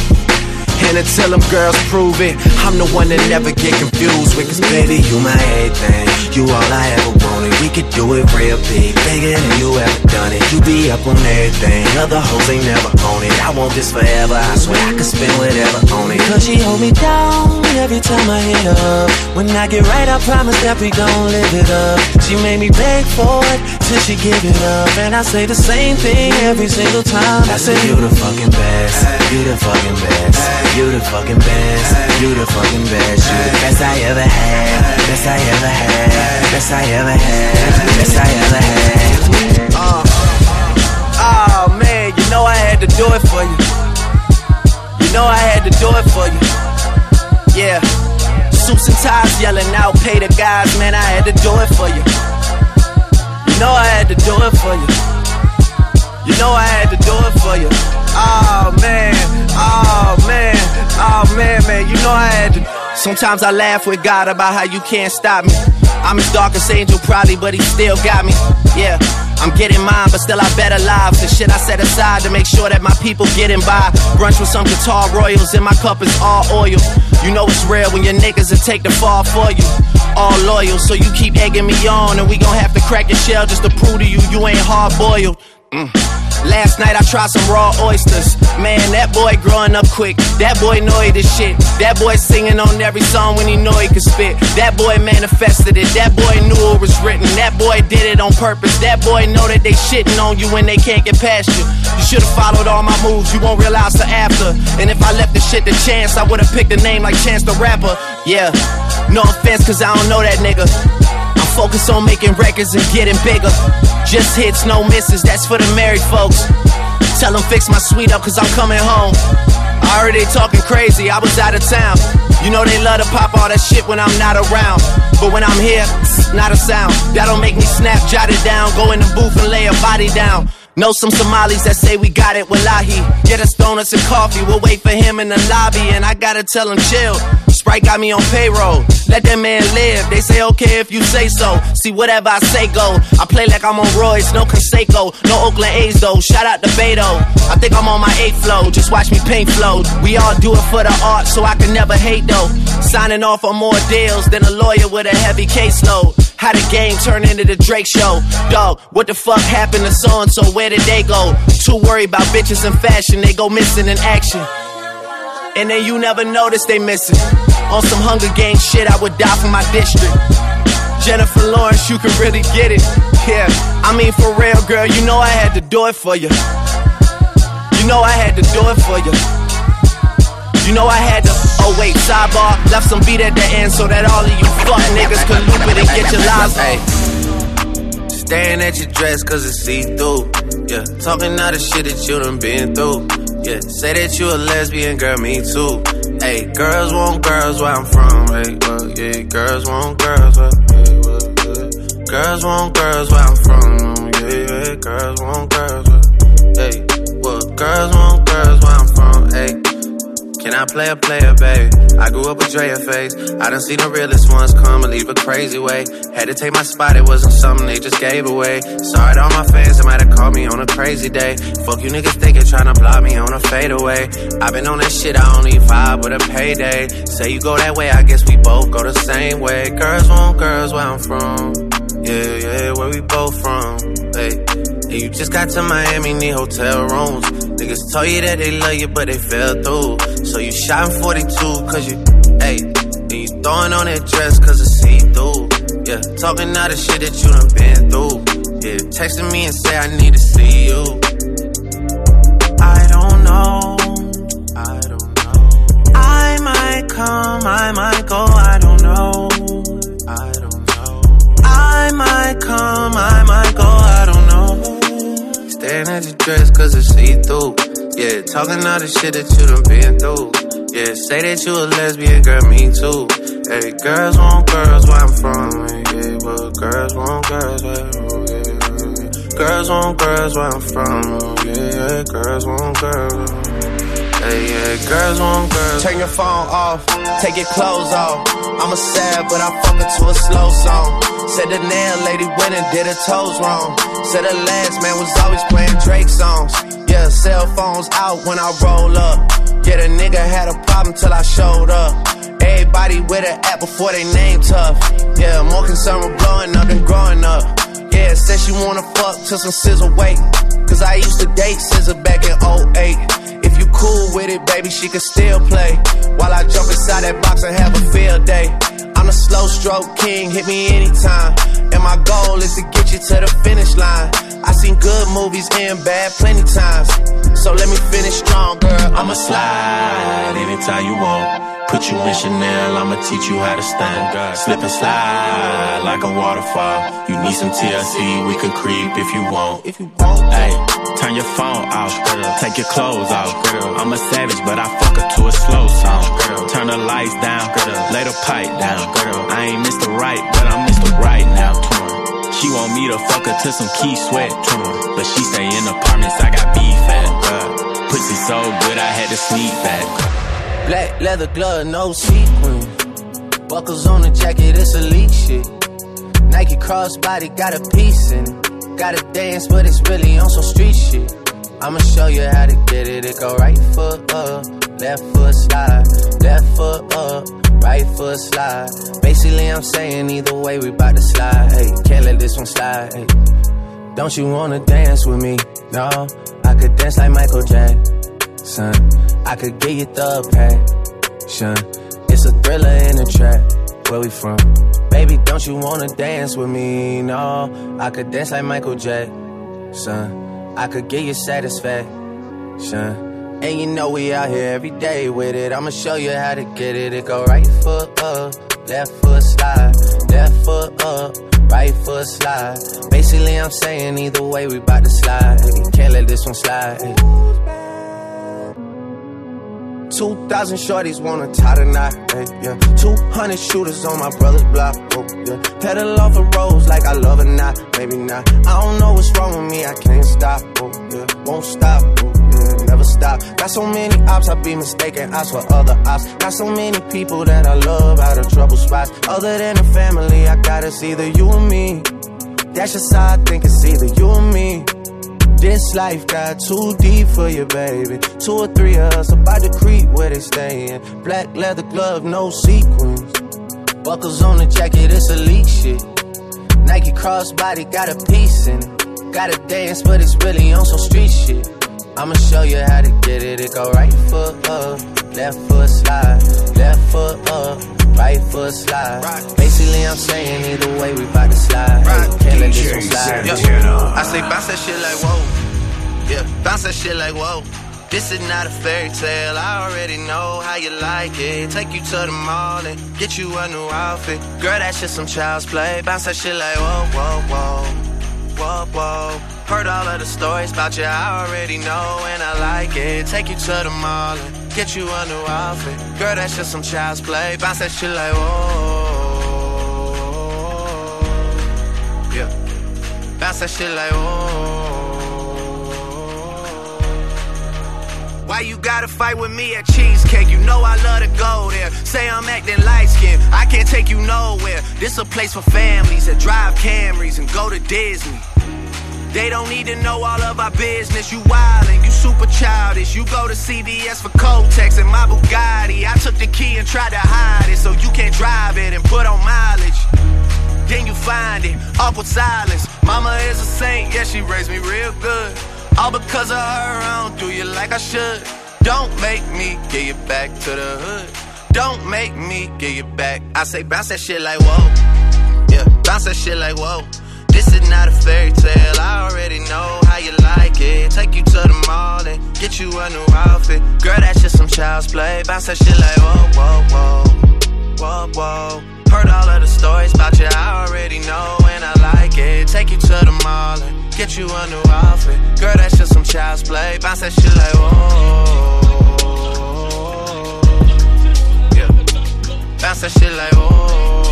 Speaker 10: And until them girls prove it, I'm the one that never get confused with. Cause baby, you my everything. You all I ever wanted. We could do it real big, bigger than you ever done it. You be up on everything. Other hoes ain't never on it. I want this forever. I swear I could spend whatever on it.
Speaker 1: Cause she hold me down every time I hit her up. When I get right, I promise that we gon' live it up. She made me beg for it till she give it up. And I say the same thing every single time.
Speaker 11: I say you the fucking best. You the fucking best. You the fucking best. You the fucking best. You the best I ever had. Best I ever had. Best I ever had. Best I ever had.
Speaker 10: Uh, oh man, you know I had to do it for you. You know I had to do it for you. Yeah. Suits and ties yelling out, pay the guys, man, I had to do it for you. You know I had to do it for you. You know I had to do it for you. Oh man, oh man, oh man, man, you know I had to. Sometimes I laugh with God about how you can't stop me. I'm his darkest angel probably, but he still got me. Yeah, I'm getting mine, but still I better live. The shit I set aside to make sure that my people getting by. Brunch with some guitar royals, and my cup is all oil. You know it's real when your niggas will take the fall for you. All loyal, so you keep egging me on, and we gon' have to crack your shell just to prove to you you ain't hard-boiled. Mm. Last night I tried some raw oysters. Man, that boy growing up quick. That boy know he the shit. That boy singing on every song when he know he could spit. That boy manifested it. That boy knew it was written. That boy did it on purpose. That boy know that they shitting on you when they can't get past you. You should've followed all my moves, you won't realize till after. And if I left the shit to chance, I would've picked a name like Chance the Rapper. Yeah, no offense cause I don't know that nigga. I'm focused on making records and getting bigger. Just hits, no misses, that's for the married folks. Tell them fix my suite up cause I'm coming home. I heard they talking crazy, I was out of town. You know they love to pop all that shit when I'm not around. But when I'm here, not a sound. That'll make me snap, jot it down, go in the booth and lay a body down. Know some Somalis that say we got it, wallahi. Get us donuts and coffee, we'll wait for him in the lobby. And I gotta tell him chill, Sprite got me on payroll. Let that man live, they say okay if you say so. See whatever I say go, I play like I'm on Royce, no Conseco. No Oakland A's though, shout out to Beto. I think I'm on my eighth flow, just watch me paint flow. We all do it for the art, so I can never hate though. Signing off on more deals than a lawyer with a heavy caseload. How the game turned into the Drake show. Dog, what the fuck happened to so-and-so? Where did they go? Too worried about bitches and fashion, they go missing in action. And then you never notice they missing. On some Hunger Games shit, I would die for my district. Jennifer Lawrence, you can really get it. Yeah, I mean for real, girl, you know I had to do it for you. You know I had to do it for you. You know I had to, oh wait, sidebar, left some beat at the end so that all of you fuck niggas could loop it and get your lives on. Staring at your dress cause it's see-through. Yeah, talking all the shit that you done been through. Yeah, say that you a lesbian, girl, me too. Hey, girls want girls where I'm from. Hey, well, yeah, girls want girls where, hey, well, yeah. Girls want girls where I'm from. Yeah, yeah, girls want girls where, hey, well, girls want girls where I'm from. Hey. Can I play a player, babe? I grew up with Drea face. I done seen the realest ones come and leave a crazy way. Had to take my spot, it wasn't something they just gave away. Sorry to all my fans that might have called me on a crazy day. Fuck you niggas thinking tryna block me on a fadeaway. I been on that shit, I only vibe with a payday. Say you go that way, I guess we both go the same way. Girls want girls where I'm from. Yeah, yeah, where we both from. Hey, and you just got to Miami, need hotel rooms. Niggas told you that they love you, but they fell through. So you shot in forty-two, cause you, hey, and you throwing on that dress cause it's see-through. Yeah, talking all the shit that you done been through. Yeah, texting me and say I need to see you. I don't know, I don't know. I might come, I might go, I don't know. I don't know. I might come, I might go, I don't know. Staring at your dress cause it's see-through. Yeah, talking all the shit that you done been through. Yeah, say that you a lesbian, girl, me too. Hey, girls want girls where I'm from. Yeah, well, girls want girls where, yeah. Girls want girls where I'm from. Yeah, girls want girls. Hey, yeah, girls want girls. Turn your phone off, take your clothes off. I'm a sad, but I fuck her to a slow song. Said the nail lady went and did her toes wrong. Said the last man was always playing Drake songs. Yeah, cell phones out when I roll up. Yeah, the nigga had a problem till I showed up. Everybody with an app before they name tough. Yeah, more concerned with blowing up than growing up. Yeah, said she wanna fuck till some scissor wait. Cause I used to date scissor back in oh eight. If you cool with it, baby, she can still play. While I jump inside that box and have a field day. I'm the slow stroke king, hit me anytime. And my goal is to get you to the finish line. I seen good movies and bad plenty times. So let me finish strong, girl.
Speaker 12: I'ma slide anytime you want. Put you in Chanel, I'ma teach you how to stand. Slip and slide like a waterfall. You need some T L C, we could creep if you want. If you want, hey, turn your phone off, take your clothes off. I'm a savage, but I fuck her to a slow song. Turn the lights down, lay the pipe down. I ain't Mister Right, but I'm Mister Right now. She want me to fuck her to some Key Sweat, but she stay in apartments, I got beef at. Pussy so good, I had to sneak back.
Speaker 10: Black leather glove, no sequin. Buckles on the jacket, it's elite shit. Nike crossbody, got a piece in it. Gotta dance, but it's really on some street shit. I'ma show you how to get it. It go right foot up, left foot slide. Left foot up, right foot slide. Basically, I'm saying either way, we bout to slide. Hey, can't let this one slide. Hey. Don't you wanna dance with me? No, I could dance like Michael Jackson. I could get you the passion. It's a thriller in the track. Where we from? Baby, don't you wanna dance with me? No, I could dance like Michael Jackson. I could get you satisfaction. And you know we out here every day with it. I'ma show you how to get it. It go right foot up, left foot slide. Left foot up, right foot slide. Basically, I'm saying either way, we bout to slide. Hey, can't let this one slide. Hey.
Speaker 7: two thousand shorties wanna tie the knot, hey, yeah. two hundred shooters on my brother's block, oh, yeah. Pedal off the roads like I love it, not, maybe not. I don't know what's wrong with me, I can't stop, oh, yeah. Won't stop, oh, yeah, never stop. Got so many ops, I be mistaken ops for other ops. Got so many people that I love out of trouble spots. Other than the family, I got it's either you or me. That's just how I think it's either you or me. This life got too deep for you, baby. Two or three of us about to creep where they stayin'. Black leather glove, no sequins. Buckles on the jacket, it's elite shit. Nike crossbody got a piece in it. Gotta dance, but it's really on some street shit. I'ma show you how to get it. It go right foot up, left foot slide, left foot up, right foot slide. Basically, I'm saying either way we bout to slide. Hey, can't let this one slide.
Speaker 13: Yeah. I say bounce that shit like whoa. Yeah, bounce that shit like whoa. This is not a fairy tale. I already know how you like it. Take you to the mall and get you a new outfit. Girl, that's just some child's play. Bounce that shit like whoa, whoa, whoa, whoa, whoa. Heard all of the stories about you, I already know, and I like it. Take you to the mall and get you a new outfit. Girl, that's just some child's play. Bounce that shit like whoa. Yeah. Bounce that shit like whoa. Why you gotta fight with me at Cheesecake? You know I love to go there. Say I'm acting light-skinned, I can't take you nowhere. This a place for families that drive Camrys and go to Disney. They don't need to know all of our business. You wildin', you super childish. You go to C V S for Kotex and my Bugatti. I took the key and tried to hide it so you can't drive it and put on mileage. Then you find it, awkward silence. Mama is a saint, yeah, she raised me real good. All because of her, I don't do you like I should. Don't make me get you back to the hood. Don't make me get you back. I say bounce that shit like whoa. Yeah, bounce that shit like whoa. This is not a fairy tale, I already know how you like it. Take you to the mall and get you a new outfit. Girl, that's just some child's play. Bounce that shit like whoa, whoa, whoa. Whoa, whoa. Heard all of the stories about you, I already know, and I like it. Take you to the mall and get you a new outfit. Girl, that's just some child's play. Bounce that shit like whoa. Yeah. Bounce that shit like whoa.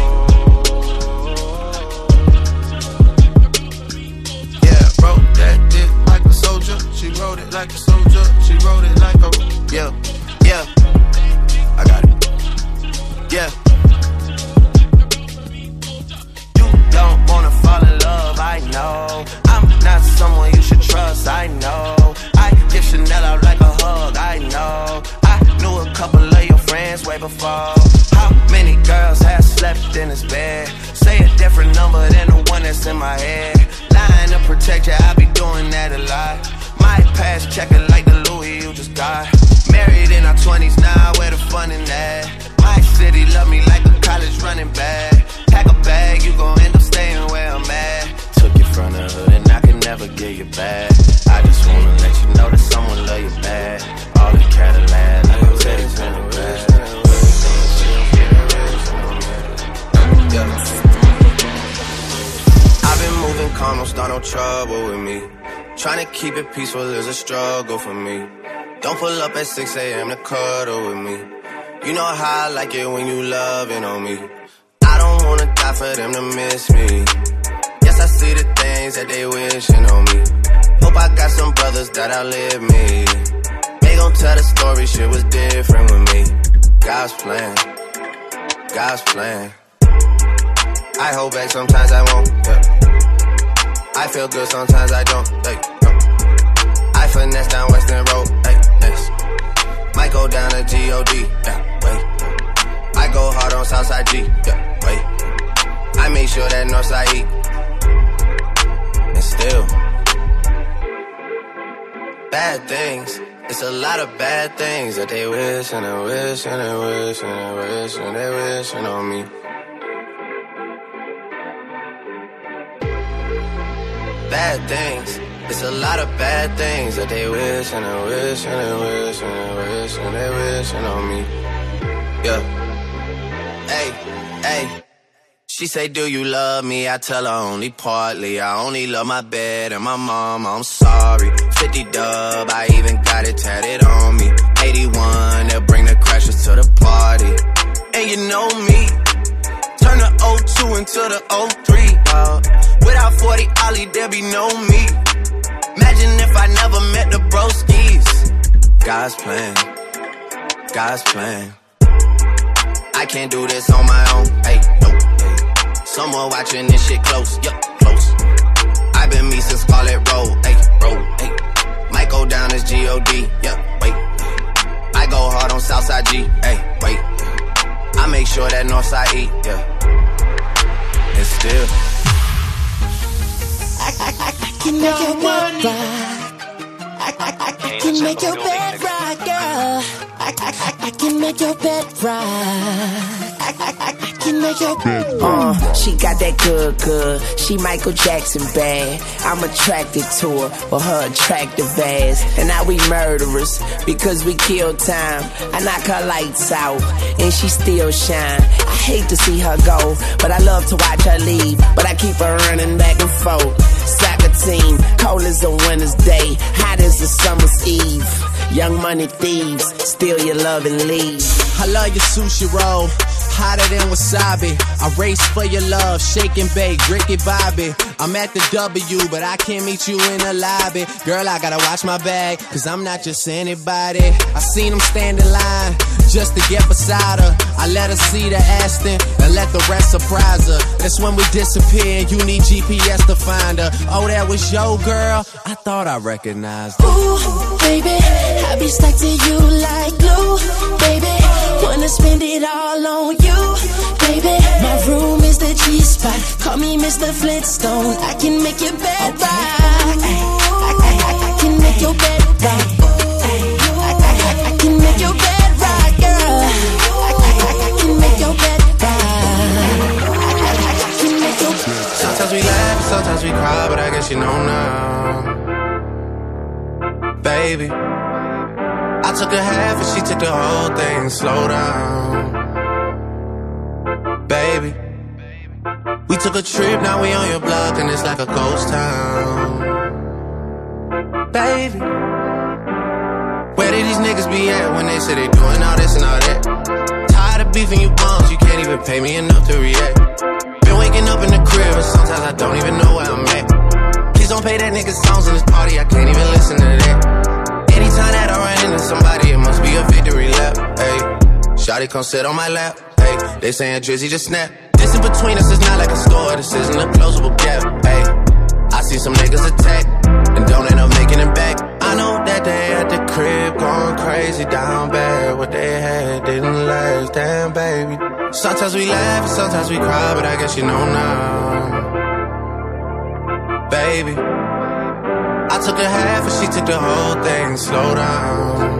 Speaker 13: Wrote that dick like a soldier. She wrote it like a soldier. She wrote it like a yeah, yeah. I got it. Yeah. You don't wanna fall in love, I know. I'm not someone you should trust, I know. I give Chanel out like a hug, I know. I knew a couple of your friends way before. How many girls have slept in this bed? Say a different number than the one that's in my head. Lying to protect you, I be doing that a lot. My past checking like the Louis you just got. Married in our twenties now, where the fun in that? My city love me like a college running back. Pack a bag, you gon' end up staying where I'm at. Took you from the hood and I can never get you back. I just wanna let you know that someone love you bad. All the Cadillac, like a teddy's in the bag. Yeah. I've been moving calm, don't start no trouble with me. Trying to keep it peaceful is a struggle for me. Don't pull up at six a m to cuddle with me. You know how I like it when you loving on me. I don't wanna die for them to miss me. Yes, I see the things that they wishing on me. Hope I got some brothers that outlive me. They gon' tell the story, shit was different with me. God's plan, God's plan. I hold back, sometimes I won't, yeah. I feel good, sometimes I don't, hey, no. I finesse down Western Road, hey, next. Might go down to G O D, yeah, wait. I go hard on Southside G, yeah, wait. I make sure that Northside eat. And still bad things, it's a lot of bad things that they wish and they wish and they wish and they wish and they wishing on me. Bad things, it's a lot of bad things that they wish and they wish and they wish and they wish and they wishing on me. Yeah. Hey, hey. She say, do you love me? I tell her only partly. I only love my bed and my mom, I'm sorry. fifty dub, I even got it tatted on me. eighty-one, they'll bring to the oh three, uh, without forty Ollie, there be no me. Imagine if I never met the broskies. God's plan, God's plan. I can't do this on my own, hey, no, hey. Someone watching this shit close, yup, close. I've been me since Scarlet Road, hey, road, hey. Might go down as G O D, yup, wait. I go hard on Southside G, hey, wait. I make sure that Northside E, yeah. And still
Speaker 14: I, I, I, I can make your bed rock. I, I, I, I can make your bed rock, girl. I, I, I, I can make your bed rock. I, I, I, I can make your bed rock.
Speaker 15: Uh, she got that good, good. She Michael Jackson bad. I'm attracted to her for her attractive ass. And now we murderers because we kill time. I knock her lights out and she still shine. I hate to see her go, but I love to watch her leave. But I keep her running back and forth. Soccer team, cold as a winter's day, hot as a summer's eve. Young money thieves, steal your love and leave.
Speaker 10: I love your sushi roll, hotter than wasabi. I race for your love, shake and bake, Ricky Bobby. I'm at the W, but I can't meet you in the lobby. Girl, I gotta watch my bag, cause I'm not just anybody. I seen them stand in line just to get beside her. I let her see the Aston and let the rest surprise her. That's when we disappear, you need G P S to find her. Oh, that was your girl? I thought I recognized her.
Speaker 14: Ooh, baby, I be stuck to you like glue. Baby, wanna spend it all on you. Baby, my room is the G-spot. Call me Mister Flintstone. I can make your bed rock. I, I, I, I can make your bed rock. I, I, I, I can make your bed rock, girl. I, I, I can make your bed rock. I, I, I can make your bed rock.
Speaker 13: Sometimes we laugh, sometimes we cry, but I guess you know now, baby. I took a half and she took the whole thing. Slow down, baby. We took a trip, now we on your block and it's like a ghost town, baby. Where did these niggas be at when they say they doing all this and all that? Tired of beefing you bums, you can't even pay me enough to react. Been waking up in the crib and sometimes I don't even know where I'm at. Please don't play that nigga songs in this party, I can't even listen to that. Anytime that I run into somebody, it must be a victory lap, ayy. Shawty come sit on my lap, ayy. They saying Drizzy just snap. This in between us is not like a store, this isn't a closable gap, ayy. I see some niggas attack and don't end up making it back. I know that they at the crib going crazy down bad. What they had didn't last, damn baby. Sometimes we laugh and sometimes we cry, but I guess you know now, baby. I took a half and she took the whole thing. Slow down,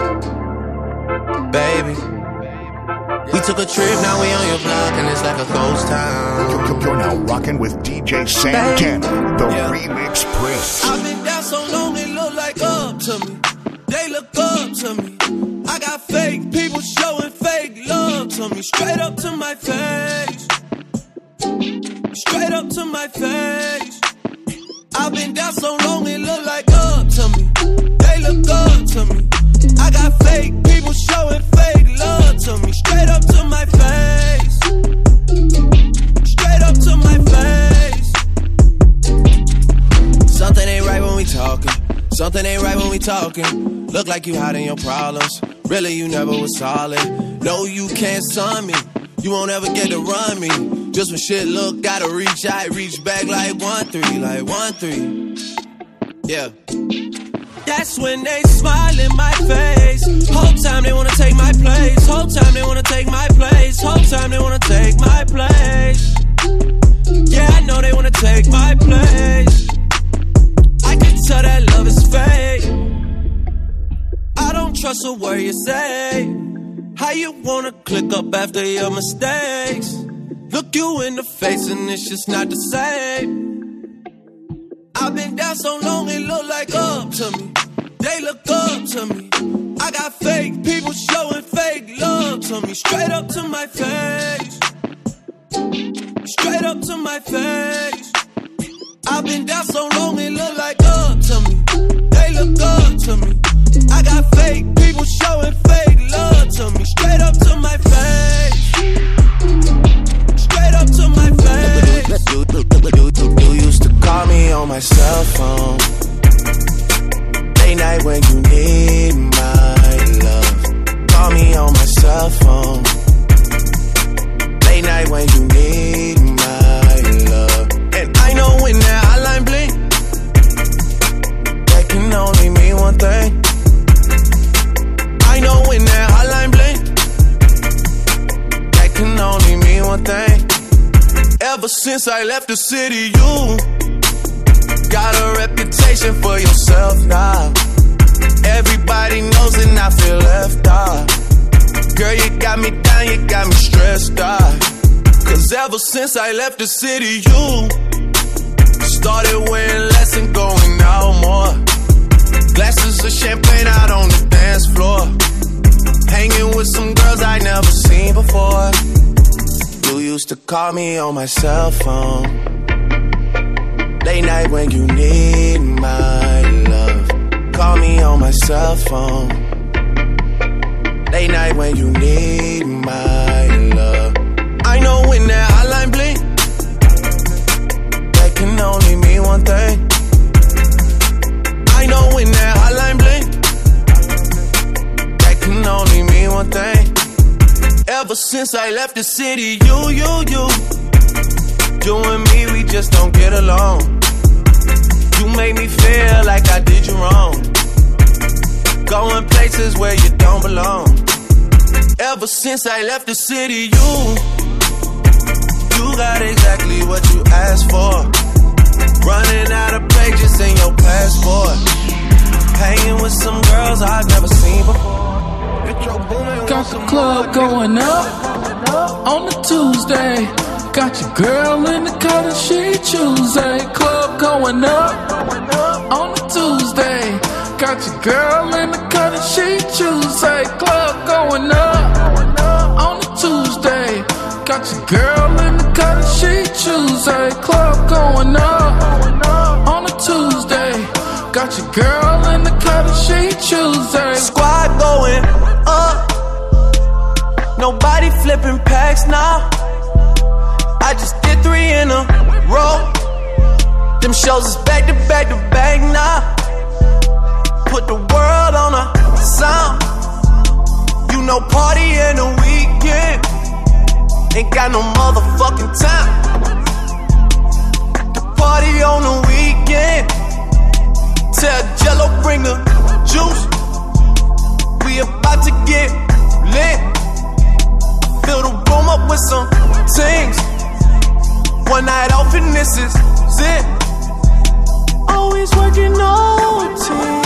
Speaker 13: baby. We took a trip, now we on your block and it's like a ghost town.
Speaker 4: You're, you're now rocking with D J Santana, the yeah. Remix Prince.
Speaker 3: I've been down so long it look like up to me. They look up to me. I got fake people showing fake love to me. Straight up to my face. Straight up to my face. I've been down so long it look like up to me. They look up to me. I got fake people showing fake love to me. Straight up to my face. Straight up to my face.
Speaker 13: Something ain't right when we talking. Something ain't right when we talking. Look like you hiding your problems. Really you never was solid. No, you can't son me. You won't ever get to run me. Just when shit look, gotta reach out, reach back like one three, like one three. Yeah.
Speaker 3: That's when they smile in my face. Whole time they wanna take my place. Whole time they wanna take my place. Whole time they wanna take my place. Yeah, I know they wanna take my place. I can tell that love is fake. I don't trust a word you say. How you wanna click up after your mistakes? Look you in the face and it's just not the same. I've been down so long it look like up to me. They look up to me. I got fake people showing fake love to me. Straight up to my face. Straight up to my face. I've been down so long it look like up to me. They look up to me. I got fake people showing fake love to me. Straight up to my face. Straight up to my face.
Speaker 1: since I left the city, you got a reputation for yourself now. Everybody knows and I feel left out. Girl, you got me down, you got me stressed out. Cause ever since I left the city, you started wearing less and going out more. Glasses of champagne out on the dance floor. Hanging with some girls I never seen before. You used to call me on my cell phone. Late night when you need my love. Call me on my cell phone. Late night when you need my love. I know when that hotline blink, that can only mean one thing. I know when that hotline blink, that can only mean one thing. Ever since I left the city, you, you, you, you and me, we just don't get along. You make me feel like I did you wrong. Going places where you don't belong. Ever since I left the city, you, you got exactly what you asked for. Running out of pages in your passport. Hanging with some girls I've never seen before.
Speaker 16: Got the club going up on a Tuesday. Got your girl in the cut and she Tuesday. Club going up on a Tuesday. Got your girl in the cut and she Tuesday. Club going up on a Tuesday. Got your girl in the cut and she Tuesday. Club going up on a Tuesday. Got your girl in the cut and she Tuesday.
Speaker 1: Squad going up. Nobody flipping packs now. I just did three in a row. Them shows is back to back to back now. Put the world on a sound. You know party in the weekend. Ain't got no motherfucking time. The party on the weekend. Tell Jello bring the juice. We about to get lit. Fill the room up with some things. One night off and this is it. Always working O T,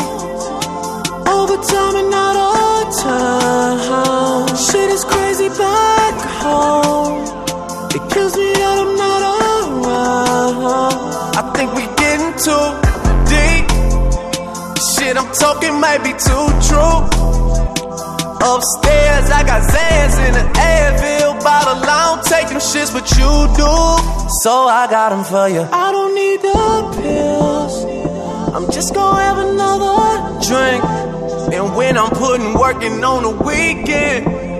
Speaker 1: overtime and out of town. Shit is crazy back home. It kills me that I'm not around. I think we getting too deep. Shit I'm talking might be too true. Upstairs I got Zans in the Advil bottle. I don't take them shits, but you do. So I got them for you. I don't need the pills. I'm just gonna have another drink. And when I'm putting working on the weekend,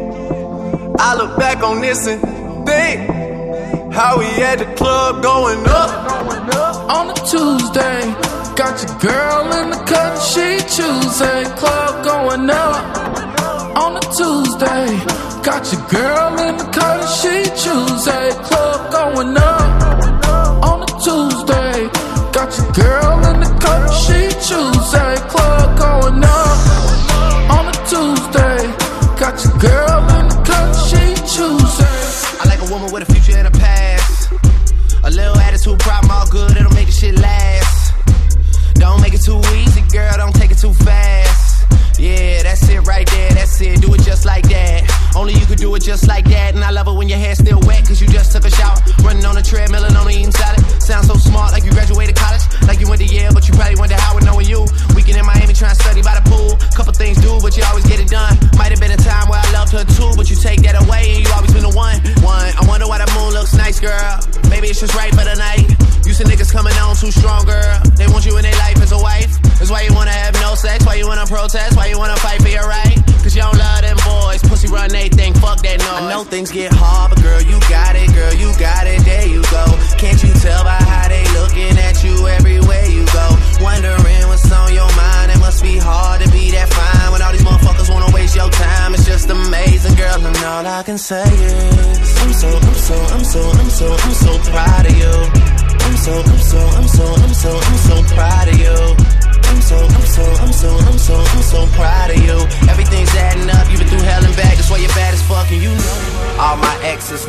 Speaker 1: I look back on this and think how we had the club going up
Speaker 16: on a Tuesday. Got your girl in the cut, she Tuesday. Club going up on a Tuesday. Got your girl in the cut, she Tuesday. Club going up on a Tuesday. Got your girl in the cut, she Tuesday. Club going up on a Tuesday. Got your girl in the cut, she Tuesday.
Speaker 13: I like a woman with a future and a past. A little attitude, problem all good, it'll make the shit last. Don't make it too easy, girl, don't take it too fast. Yeah, that's it right there, that's it, do it just like that. Only you could do it just like that. And I love it when your hair's still wet, cause you just took a shower. Running on a treadmill and only eating salad. Sound so smart, like you graduated college. Like you went to Yale, but you probably went to Howard knowing you. Weekend in Miami trying to study by the pool. Couple things do, but you always get it done. Might have been a time where I loved her too, but you take that away and you always been the one. One, I wonder why the moon looks nice, girl. Maybe it's just right for the night. You see niggas coming on too strong, girl. They want you in their life as a wife. That's why you wanna have no sex, why you wanna protest, why you wanna fight for your right. Cause you don't love them boys, pussy run they think, fuck that noise. I know things get hard, but girl, you got it, girl, you got it, there you go. Can't you tell by how they looking at you everywhere you go? Wondering what's on your mind, it must be hard to be that fine when all these motherfuckers wanna waste your time. It's just amazing, girl, and all I can say is I'm so, I'm so, I'm so, I'm so, I'm so proud of you. I'm so, I'm so, I'm so, I'm so, I'm so proud of you. I'm so, I'm so, I'm so, I'm so, I'm so proud of you. Everything's adding up, you've been through hell and back, that's why you're bad as fuck and you know. All my exes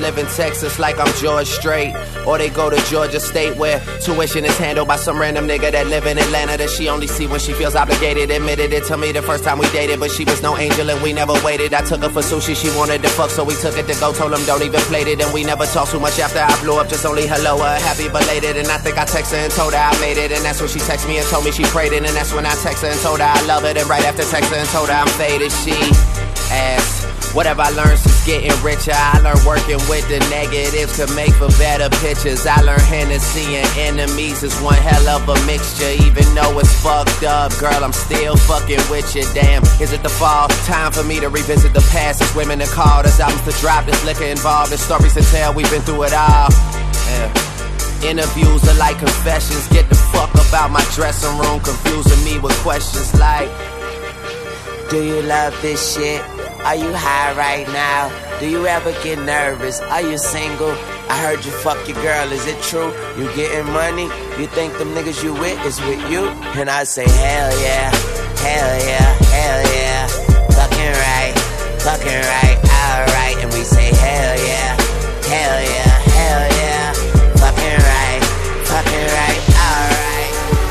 Speaker 7: live in Texas like I'm George Strait. Or they go to Georgia State where tuition is handled by some random nigga that live in Atlanta that she only see when she feels obligated. Admitted it to me the first time we dated, but she was no angel and we never waited. I took her for sushi, she wanted to fuck, so we took it to go. Told him don't even plate it, and we never talked too much after I blew up. Just only hello, uh, happy belated. And I think I texted her and told her I made it, and that's when she texted me and told me she prayed it. And that's when I texted her and told her I love it. And right after texting her and told her I'm faded, she asked, whatever I learned since getting richer, I learned working with the negatives to make for better pictures. I learned Hennessy and enemies is one hell of a mixture. Even though it's fucked up, girl, I'm still fucking with you. Damn, is it the fall? Time for me to revisit the past. There's women to call, there's albums to drop, there's liquor involved, there's stories to tell. We've been through it all. Yeah. Interviews are like confessions. Get the fuck about my dressing room, confusing me with questions like,
Speaker 15: do you love this shit? Are you high right now? Do you ever get nervous? Are you single? I heard you fuck your girl, is it true? You getting money? You think them niggas you with is with you? And I say hell yeah, hell yeah, hell yeah. Fucking right, fucking right, alright. And we say hell yeah, hell yeah, hell yeah. Fucking right, fucking right, alright.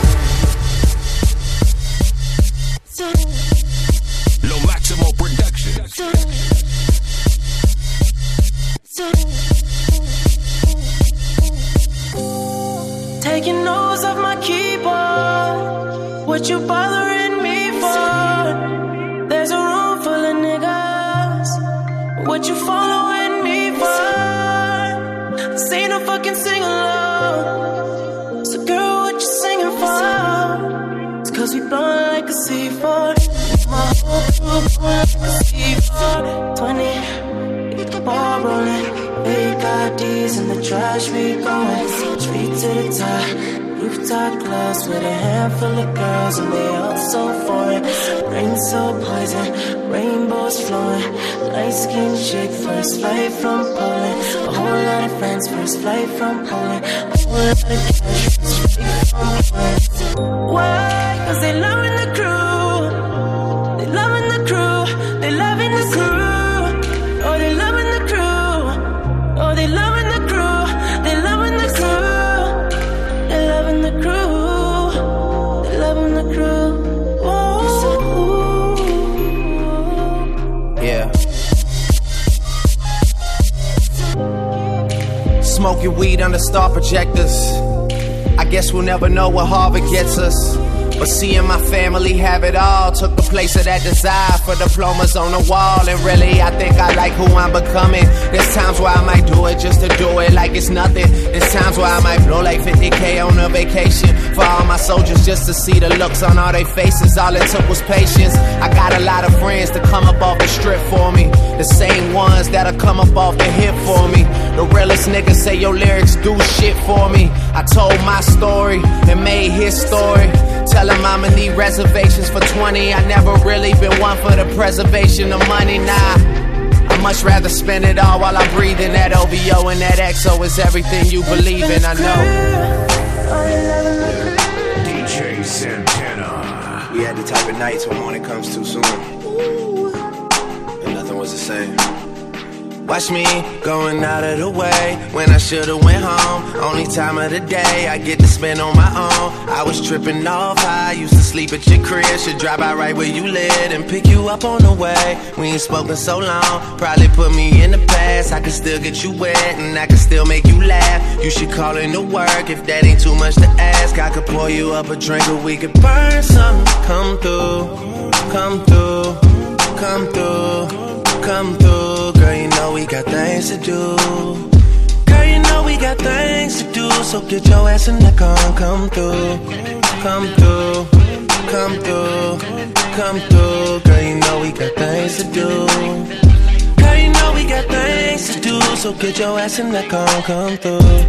Speaker 4: Lo Maximo Productions.
Speaker 14: Taking notes off my keyboard. What you bothering me for? There's a room full of niggas. What you following me for? This ain't no fucking sing-along. So girl, what you singing for? It's cause we blowin' like a C four. My whole crew blowin' like a C four. Twenty, get the ball rollin'. Big I Ds in the trash, we going straight to the top. Rooftop clubs with a handful of girls, and they all so foreign. Rain so poison, rainbows flowing. Light skinned chick, first flight from Poland. A whole lot of friends, first flight from Poland. A whole lot of cash, first flight from Poland. Why? Cause they loving the crew. They loving the crew. They loving the crew. Oh, they loving the crew. Oh, they loving the crew. They loving the crew. They loving the crew. They loving the crew. Ooh.
Speaker 7: Yeah. Smoking weed under star projectors. I guess we'll never know what Harvard gets us. But seeing my family have it all took the place of that desire for diplomas on the wall. And really, I think I like who I'm becoming. There's times where I might do it just to do it like it's nothing. There's times where I might blow like fifty K on a vacation for all my soldiers just to see the looks on all their faces. All it took was patience. I got a lot of friends to come up off the strip for me. The same ones that'll come up off the hip for me. The realest niggas say your lyrics do shit for me. I told my story and made his story. Tell him I'ma need reservations for twenty. I never really been one for the preservation of money, nah. I much rather spend it all while I'm breathing. That O V O and that X O is everything you believe in, I know.
Speaker 4: D J Santana.
Speaker 7: We had the type of nights when morning comes too soon and nothing was the same. Watch me going out of the way when I should've went home. Only time of the day I get to spend on my own. I was tripping off high, used to sleep at your crib. Should drive by right where you live and pick you up on the way. We ain't spoken so long, probably put me in the past. I can still get you wet and I can still make you laugh. You should call in to work if that ain't too much to ask. I could pour you up a drink or we could burn something. Come through, come through, come through, come through. Girl, you know we got things to do. Girl, you know we got things to do. So get your ass in the car and come through. Come through, come through, come through. Girl, you know we got things to do. Girl, you know we got things to do. So get your ass in the car and come through.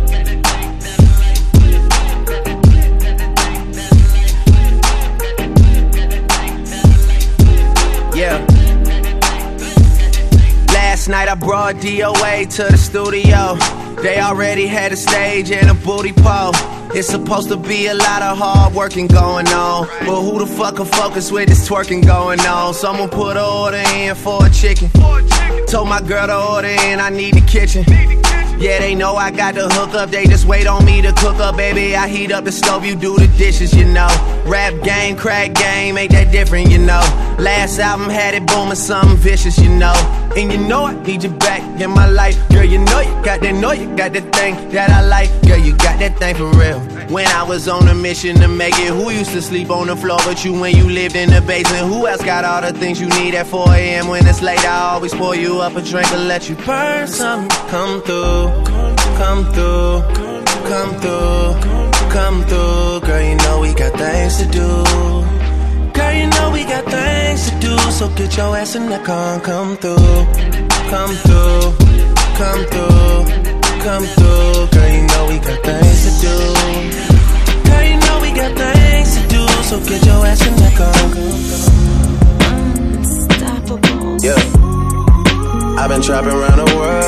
Speaker 7: Yeah. Last night I brought D O A to the studio. They already had a stage and a booty pole. It's supposed to be a lot of hard working going on, but who the fuck can focus with this twerking going on? Someone put an order in for a chicken.
Speaker 13: Told my girl to order in, I need the kitchen. Yeah, they know I got the hook up, they just wait on me to cook up, baby. I heat up the stove, you do the dishes, you know. Rap game, crack game, ain't that different, you know. Last album had it booming, something vicious, you know. And you know I need you back in my life. Girl, you know you got that, know you got that thing that I like. Girl, you got that thing for real. When I was on a mission to make it, who used to sleep on the floor but you when you lived in the basement? Who else got all the things you need at four a.m. when it's late? I always pour you up a drink and let you burn something. Come through, come through, come through, come through. Girl, you know we got things to do. Girl, you know we got things to do. So get your ass in the car and come through, come through, come through, come through. Girl, you know we got things to do. Girl, you know we got things to do. So get your ass in the car and come through. Yeah, I've been trapping around the world.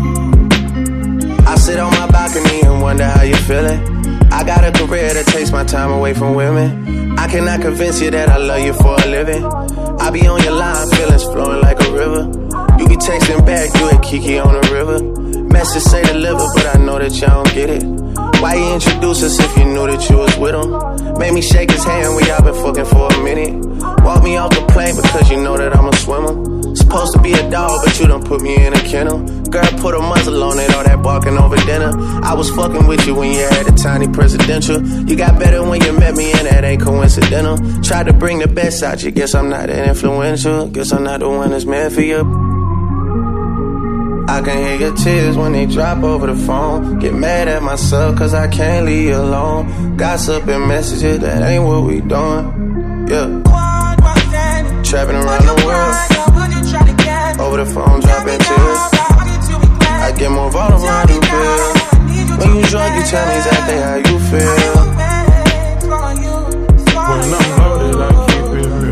Speaker 13: I sit on my balcony and wonder how you feeling. I got a career that takes my time away from women. I cannot convince you that I love you for a living. I be on your line, feelings flowing like a river. You be texting back, you and Kiki on the river. Message say deliver, but I know that y'all don't get it. Why you introduce us if you knew that you was with him? Made me shake his hand, we all been fucking for a minute. Walk me off the plane because you know that I'm a swimmer. Supposed to be a dog, but you done put me in a kennel. Girl, put a muzzle on it, all that barking over dinner. I was fucking with you when you had a tiny presidential. You got better when you met me, and that ain't coincidental. Tried to bring the best out you, guess I'm not that influential. Guess I'm not the one that's meant for you. I can hear your tears when they drop over the phone. Get mad at myself cause I can't leave you alone. Gossip and messages, that ain't what we doing. Yeah. Trapping around the world. Over the phone, dropping tears. I get more vulnerable, how you feel. When you drunk, you tell me exactly how you feel.
Speaker 16: When I'm loaded, I keep it real.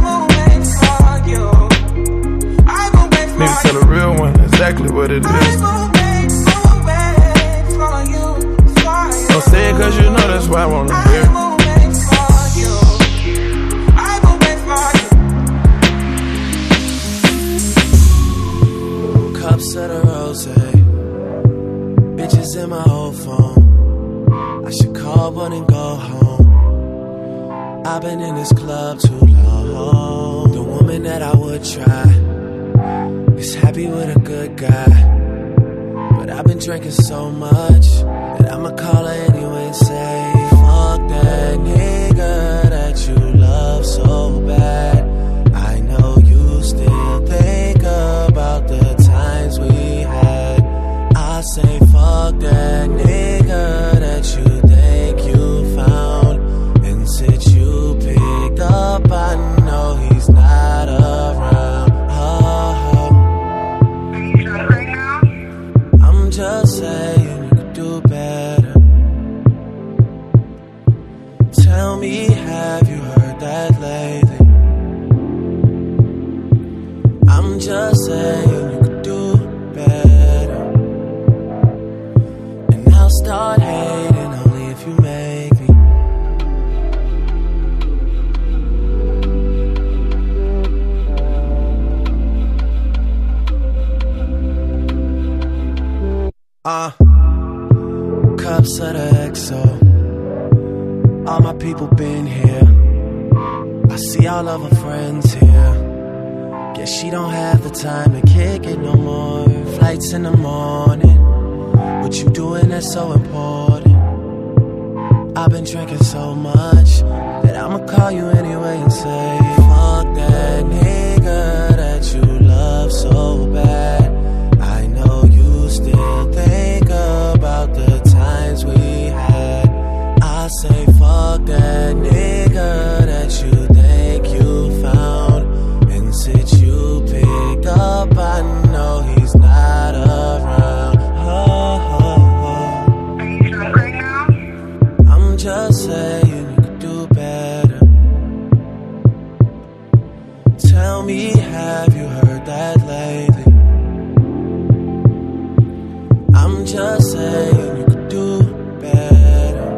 Speaker 16: Need to tell a real one exactly what it is. Don't say it cause you know that's why I wanna hear.
Speaker 11: Cups of the rose, bitches in my old phone. I should call one and go home. I've been in this club too long. The woman that I would try is happy with a good guy, but I've been drinking so much that I'ma call her anyway and say, fuck that nigga that you love so bad. I know you still think about the times we had. I say fuck that nigga that you think you found, and since you picked up I know he's not around. Just saying you could do better. Tell me, have you heard that lately? I'm just saying you could do better. And I'll start hating only if you make me.
Speaker 13: Uh,
Speaker 11: cups of the X O. All my people been here. I see all of her friends here. Guess she don't have the time to kick it no more. Flights in the morning. What you doing that's so important? I've been drinking so much that I'ma call you anyway and say, fuck that nigga that you love so bad. I know you still think about the times we had. I say fuck that nigga that you think you found, and since you picked up I know he's not around. Oh, oh, oh. I'm just saying you could do better. Tell me, have you heard that lately? I'm just saying you could do better.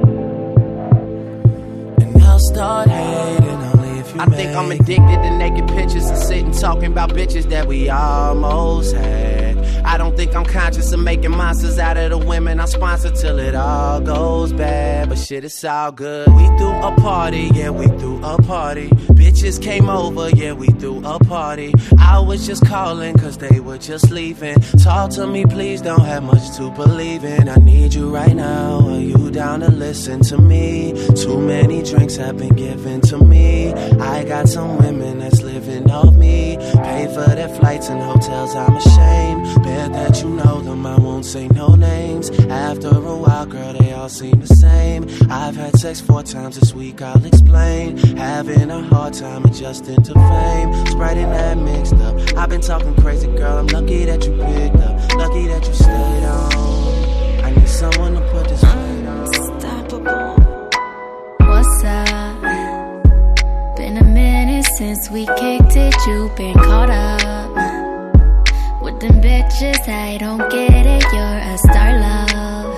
Speaker 11: And I'll start hating only if you
Speaker 13: I think I'm addicted to naked pictures and sitting talking about
Speaker 10: bitches that we almost had. I don't think I'm conscious of making monsters out of the women I sponsor till it all goes bad. But shit, it's all good. We threw a party, yeah, we threw a party. Bitches came over, yeah, we threw a party. I was just calling cause they were just leaving. Talk to me, please, don't have much to believe in. I need you right now, are you down to listen to me? Too many drinks have been given to me. I got some women that's living off me. Pay for their flights and hotels, I'm ashamed. Bet that you know them, I won't say no names. After a while, girl, they all seem the same. I've had sex four times this week, I'll explain. Having a hard time adjusting to fame. Sprite and that mixed up. I've been talking crazy, girl, I'm lucky that you picked up. Lucky that you stayed on. I need someone to put this weight on.
Speaker 2: Unstoppable. What's up? Been a minute since we kicked it, you been caught up with them bitches, I don't get it, you're a star, love.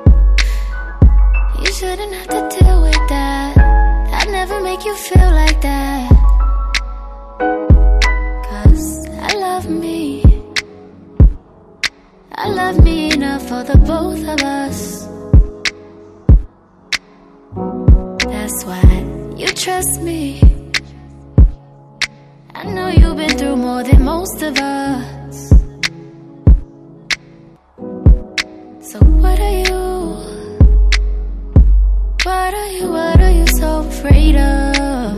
Speaker 2: You shouldn't have to deal with that. I'd never make you feel like that. Cause I love me. I love me enough for the both of us. That's why you trust me. I know you've been through more than most of us. So what are you? What are you, what are you so afraid of?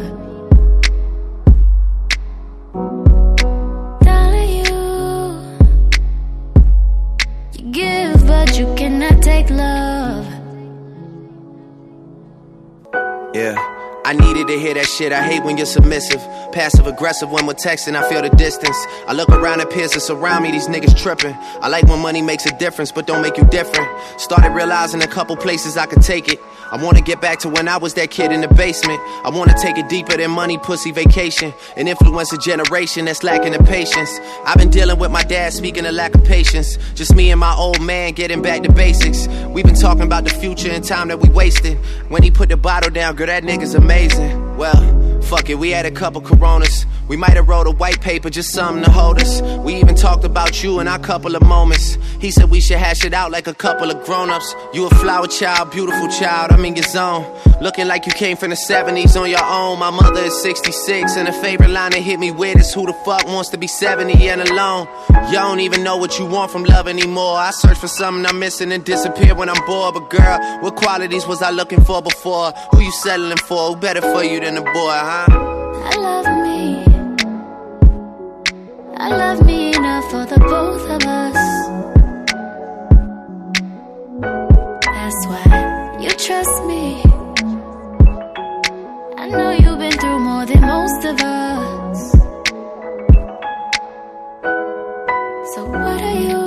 Speaker 2: Darling, you You give but you cannot take love.
Speaker 10: Yeah, I needed to hear that shit. I hate when you're submissive, passive aggressive when we're texting. I feel the distance. I look around at peers that surround me. These niggas tripping. I like when money makes a difference, but don't make you different. Started realizing a couple places I could take it. I wanna get back to when I was that kid in the basement. I wanna take it deeper than money, pussy, vacation, and influence a generation that's lacking the patience. I've been dealing with my dad, speaking of lack of patience. Just me and my old man getting back to basics. We've been talking about the future and time that we wasted. When he put the bottle down, girl, that nigga's amazing. Well, fuck it, we had a couple Coronas. We might have wrote a white paper, just something to hold us. We even talked about you in our couple of moments. He said we should hash it out like a couple of grown-ups. You a flower child, beautiful child, I'm in your zone. Looking like you came from the seventies on your own. My mother is sixty-six, and a favorite line that hit me with is who the fuck wants to be seventy and alone? You don't even know what you want from love anymore. I search for something I'm missing and disappear when I'm bored. But girl, what qualities was I looking for before? Who you settling for? Who better for you than a boy, huh?
Speaker 2: I love me. I love me enough for the both of us. That's why you trust me. I know you've been through more than most of us. So what are you?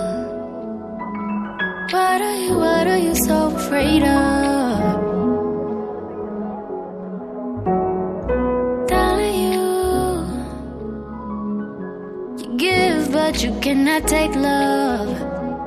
Speaker 2: What are you, what are you so afraid of? But you cannot take love.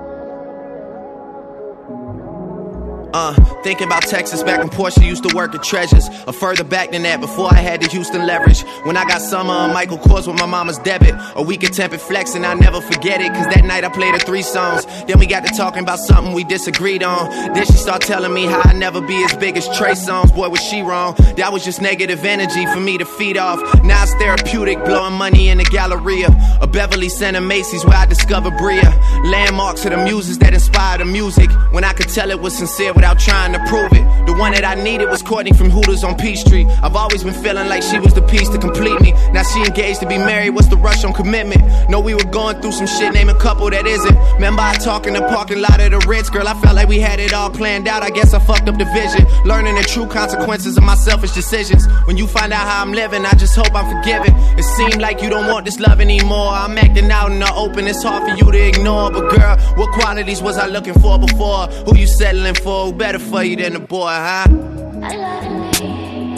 Speaker 10: Uh, thinking about Texas back when Portia used to work at Treasures, or further back than that, before I had the Houston leverage. When I got Summer on Michael Kors with my mama's debit, a week of tempered flex and I'll never forget it. Cause that night I played her three songs. Then we got to talking about something we disagreed on. Then she started telling me how I'd never be as big as Trey Songz. Boy, was she wrong. That was just negative energy for me to feed off. Now it's therapeutic, blowing money in the Galleria, a Beverly Center Macy's where I discovered Bria. Landmarks of the muses that inspired the music, when I could tell it was sincere without trying to prove it. The one that I needed was Courtney from Hooters on Peachtree. I've always been feeling like she was the piece to complete me. Now she engaged to be married, what's the rush on commitment? Know we were going through some shit, name a couple that isn't. Remember I talk in the parking lot of the Ritz, girl, I felt like we had it all planned out. I guess I fucked up the vision, learning the true consequences of my selfish decisions. When you find out how I'm living, I just hope I'm forgiven. It seemed like you don't want this love anymore. I'm acting out in the open, it's hard for you to ignore. But girl, what qualities was I looking for before? Who you settling for? Who better for you than a boy, huh?
Speaker 2: I love me.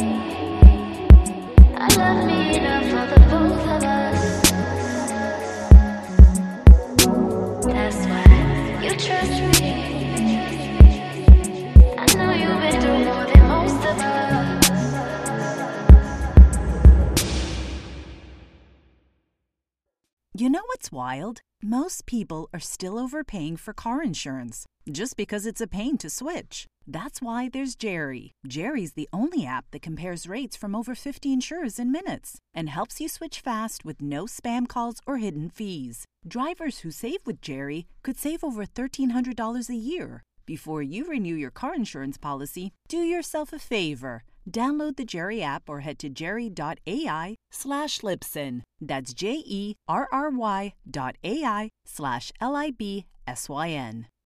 Speaker 2: I love me enough for the both of us. That's why you trust me. I know you've been through more than most of us.
Speaker 17: You know what's wild? Most people are still overpaying for car insurance just because it's a pain to switch. That's why there's Jerry. Jerry's the only app that compares rates from over fifty insurers in minutes and helps you switch fast with no spam calls or hidden fees. Drivers who save with Jerry could save over thirteen hundred dollars a year. Before you renew your car insurance policy, do yourself a favor. Download the Jerry app or head to jerry.ai slash Libsyn. That's J-E-R-R-Y dot A-I slash L-I-B-S-Y-N.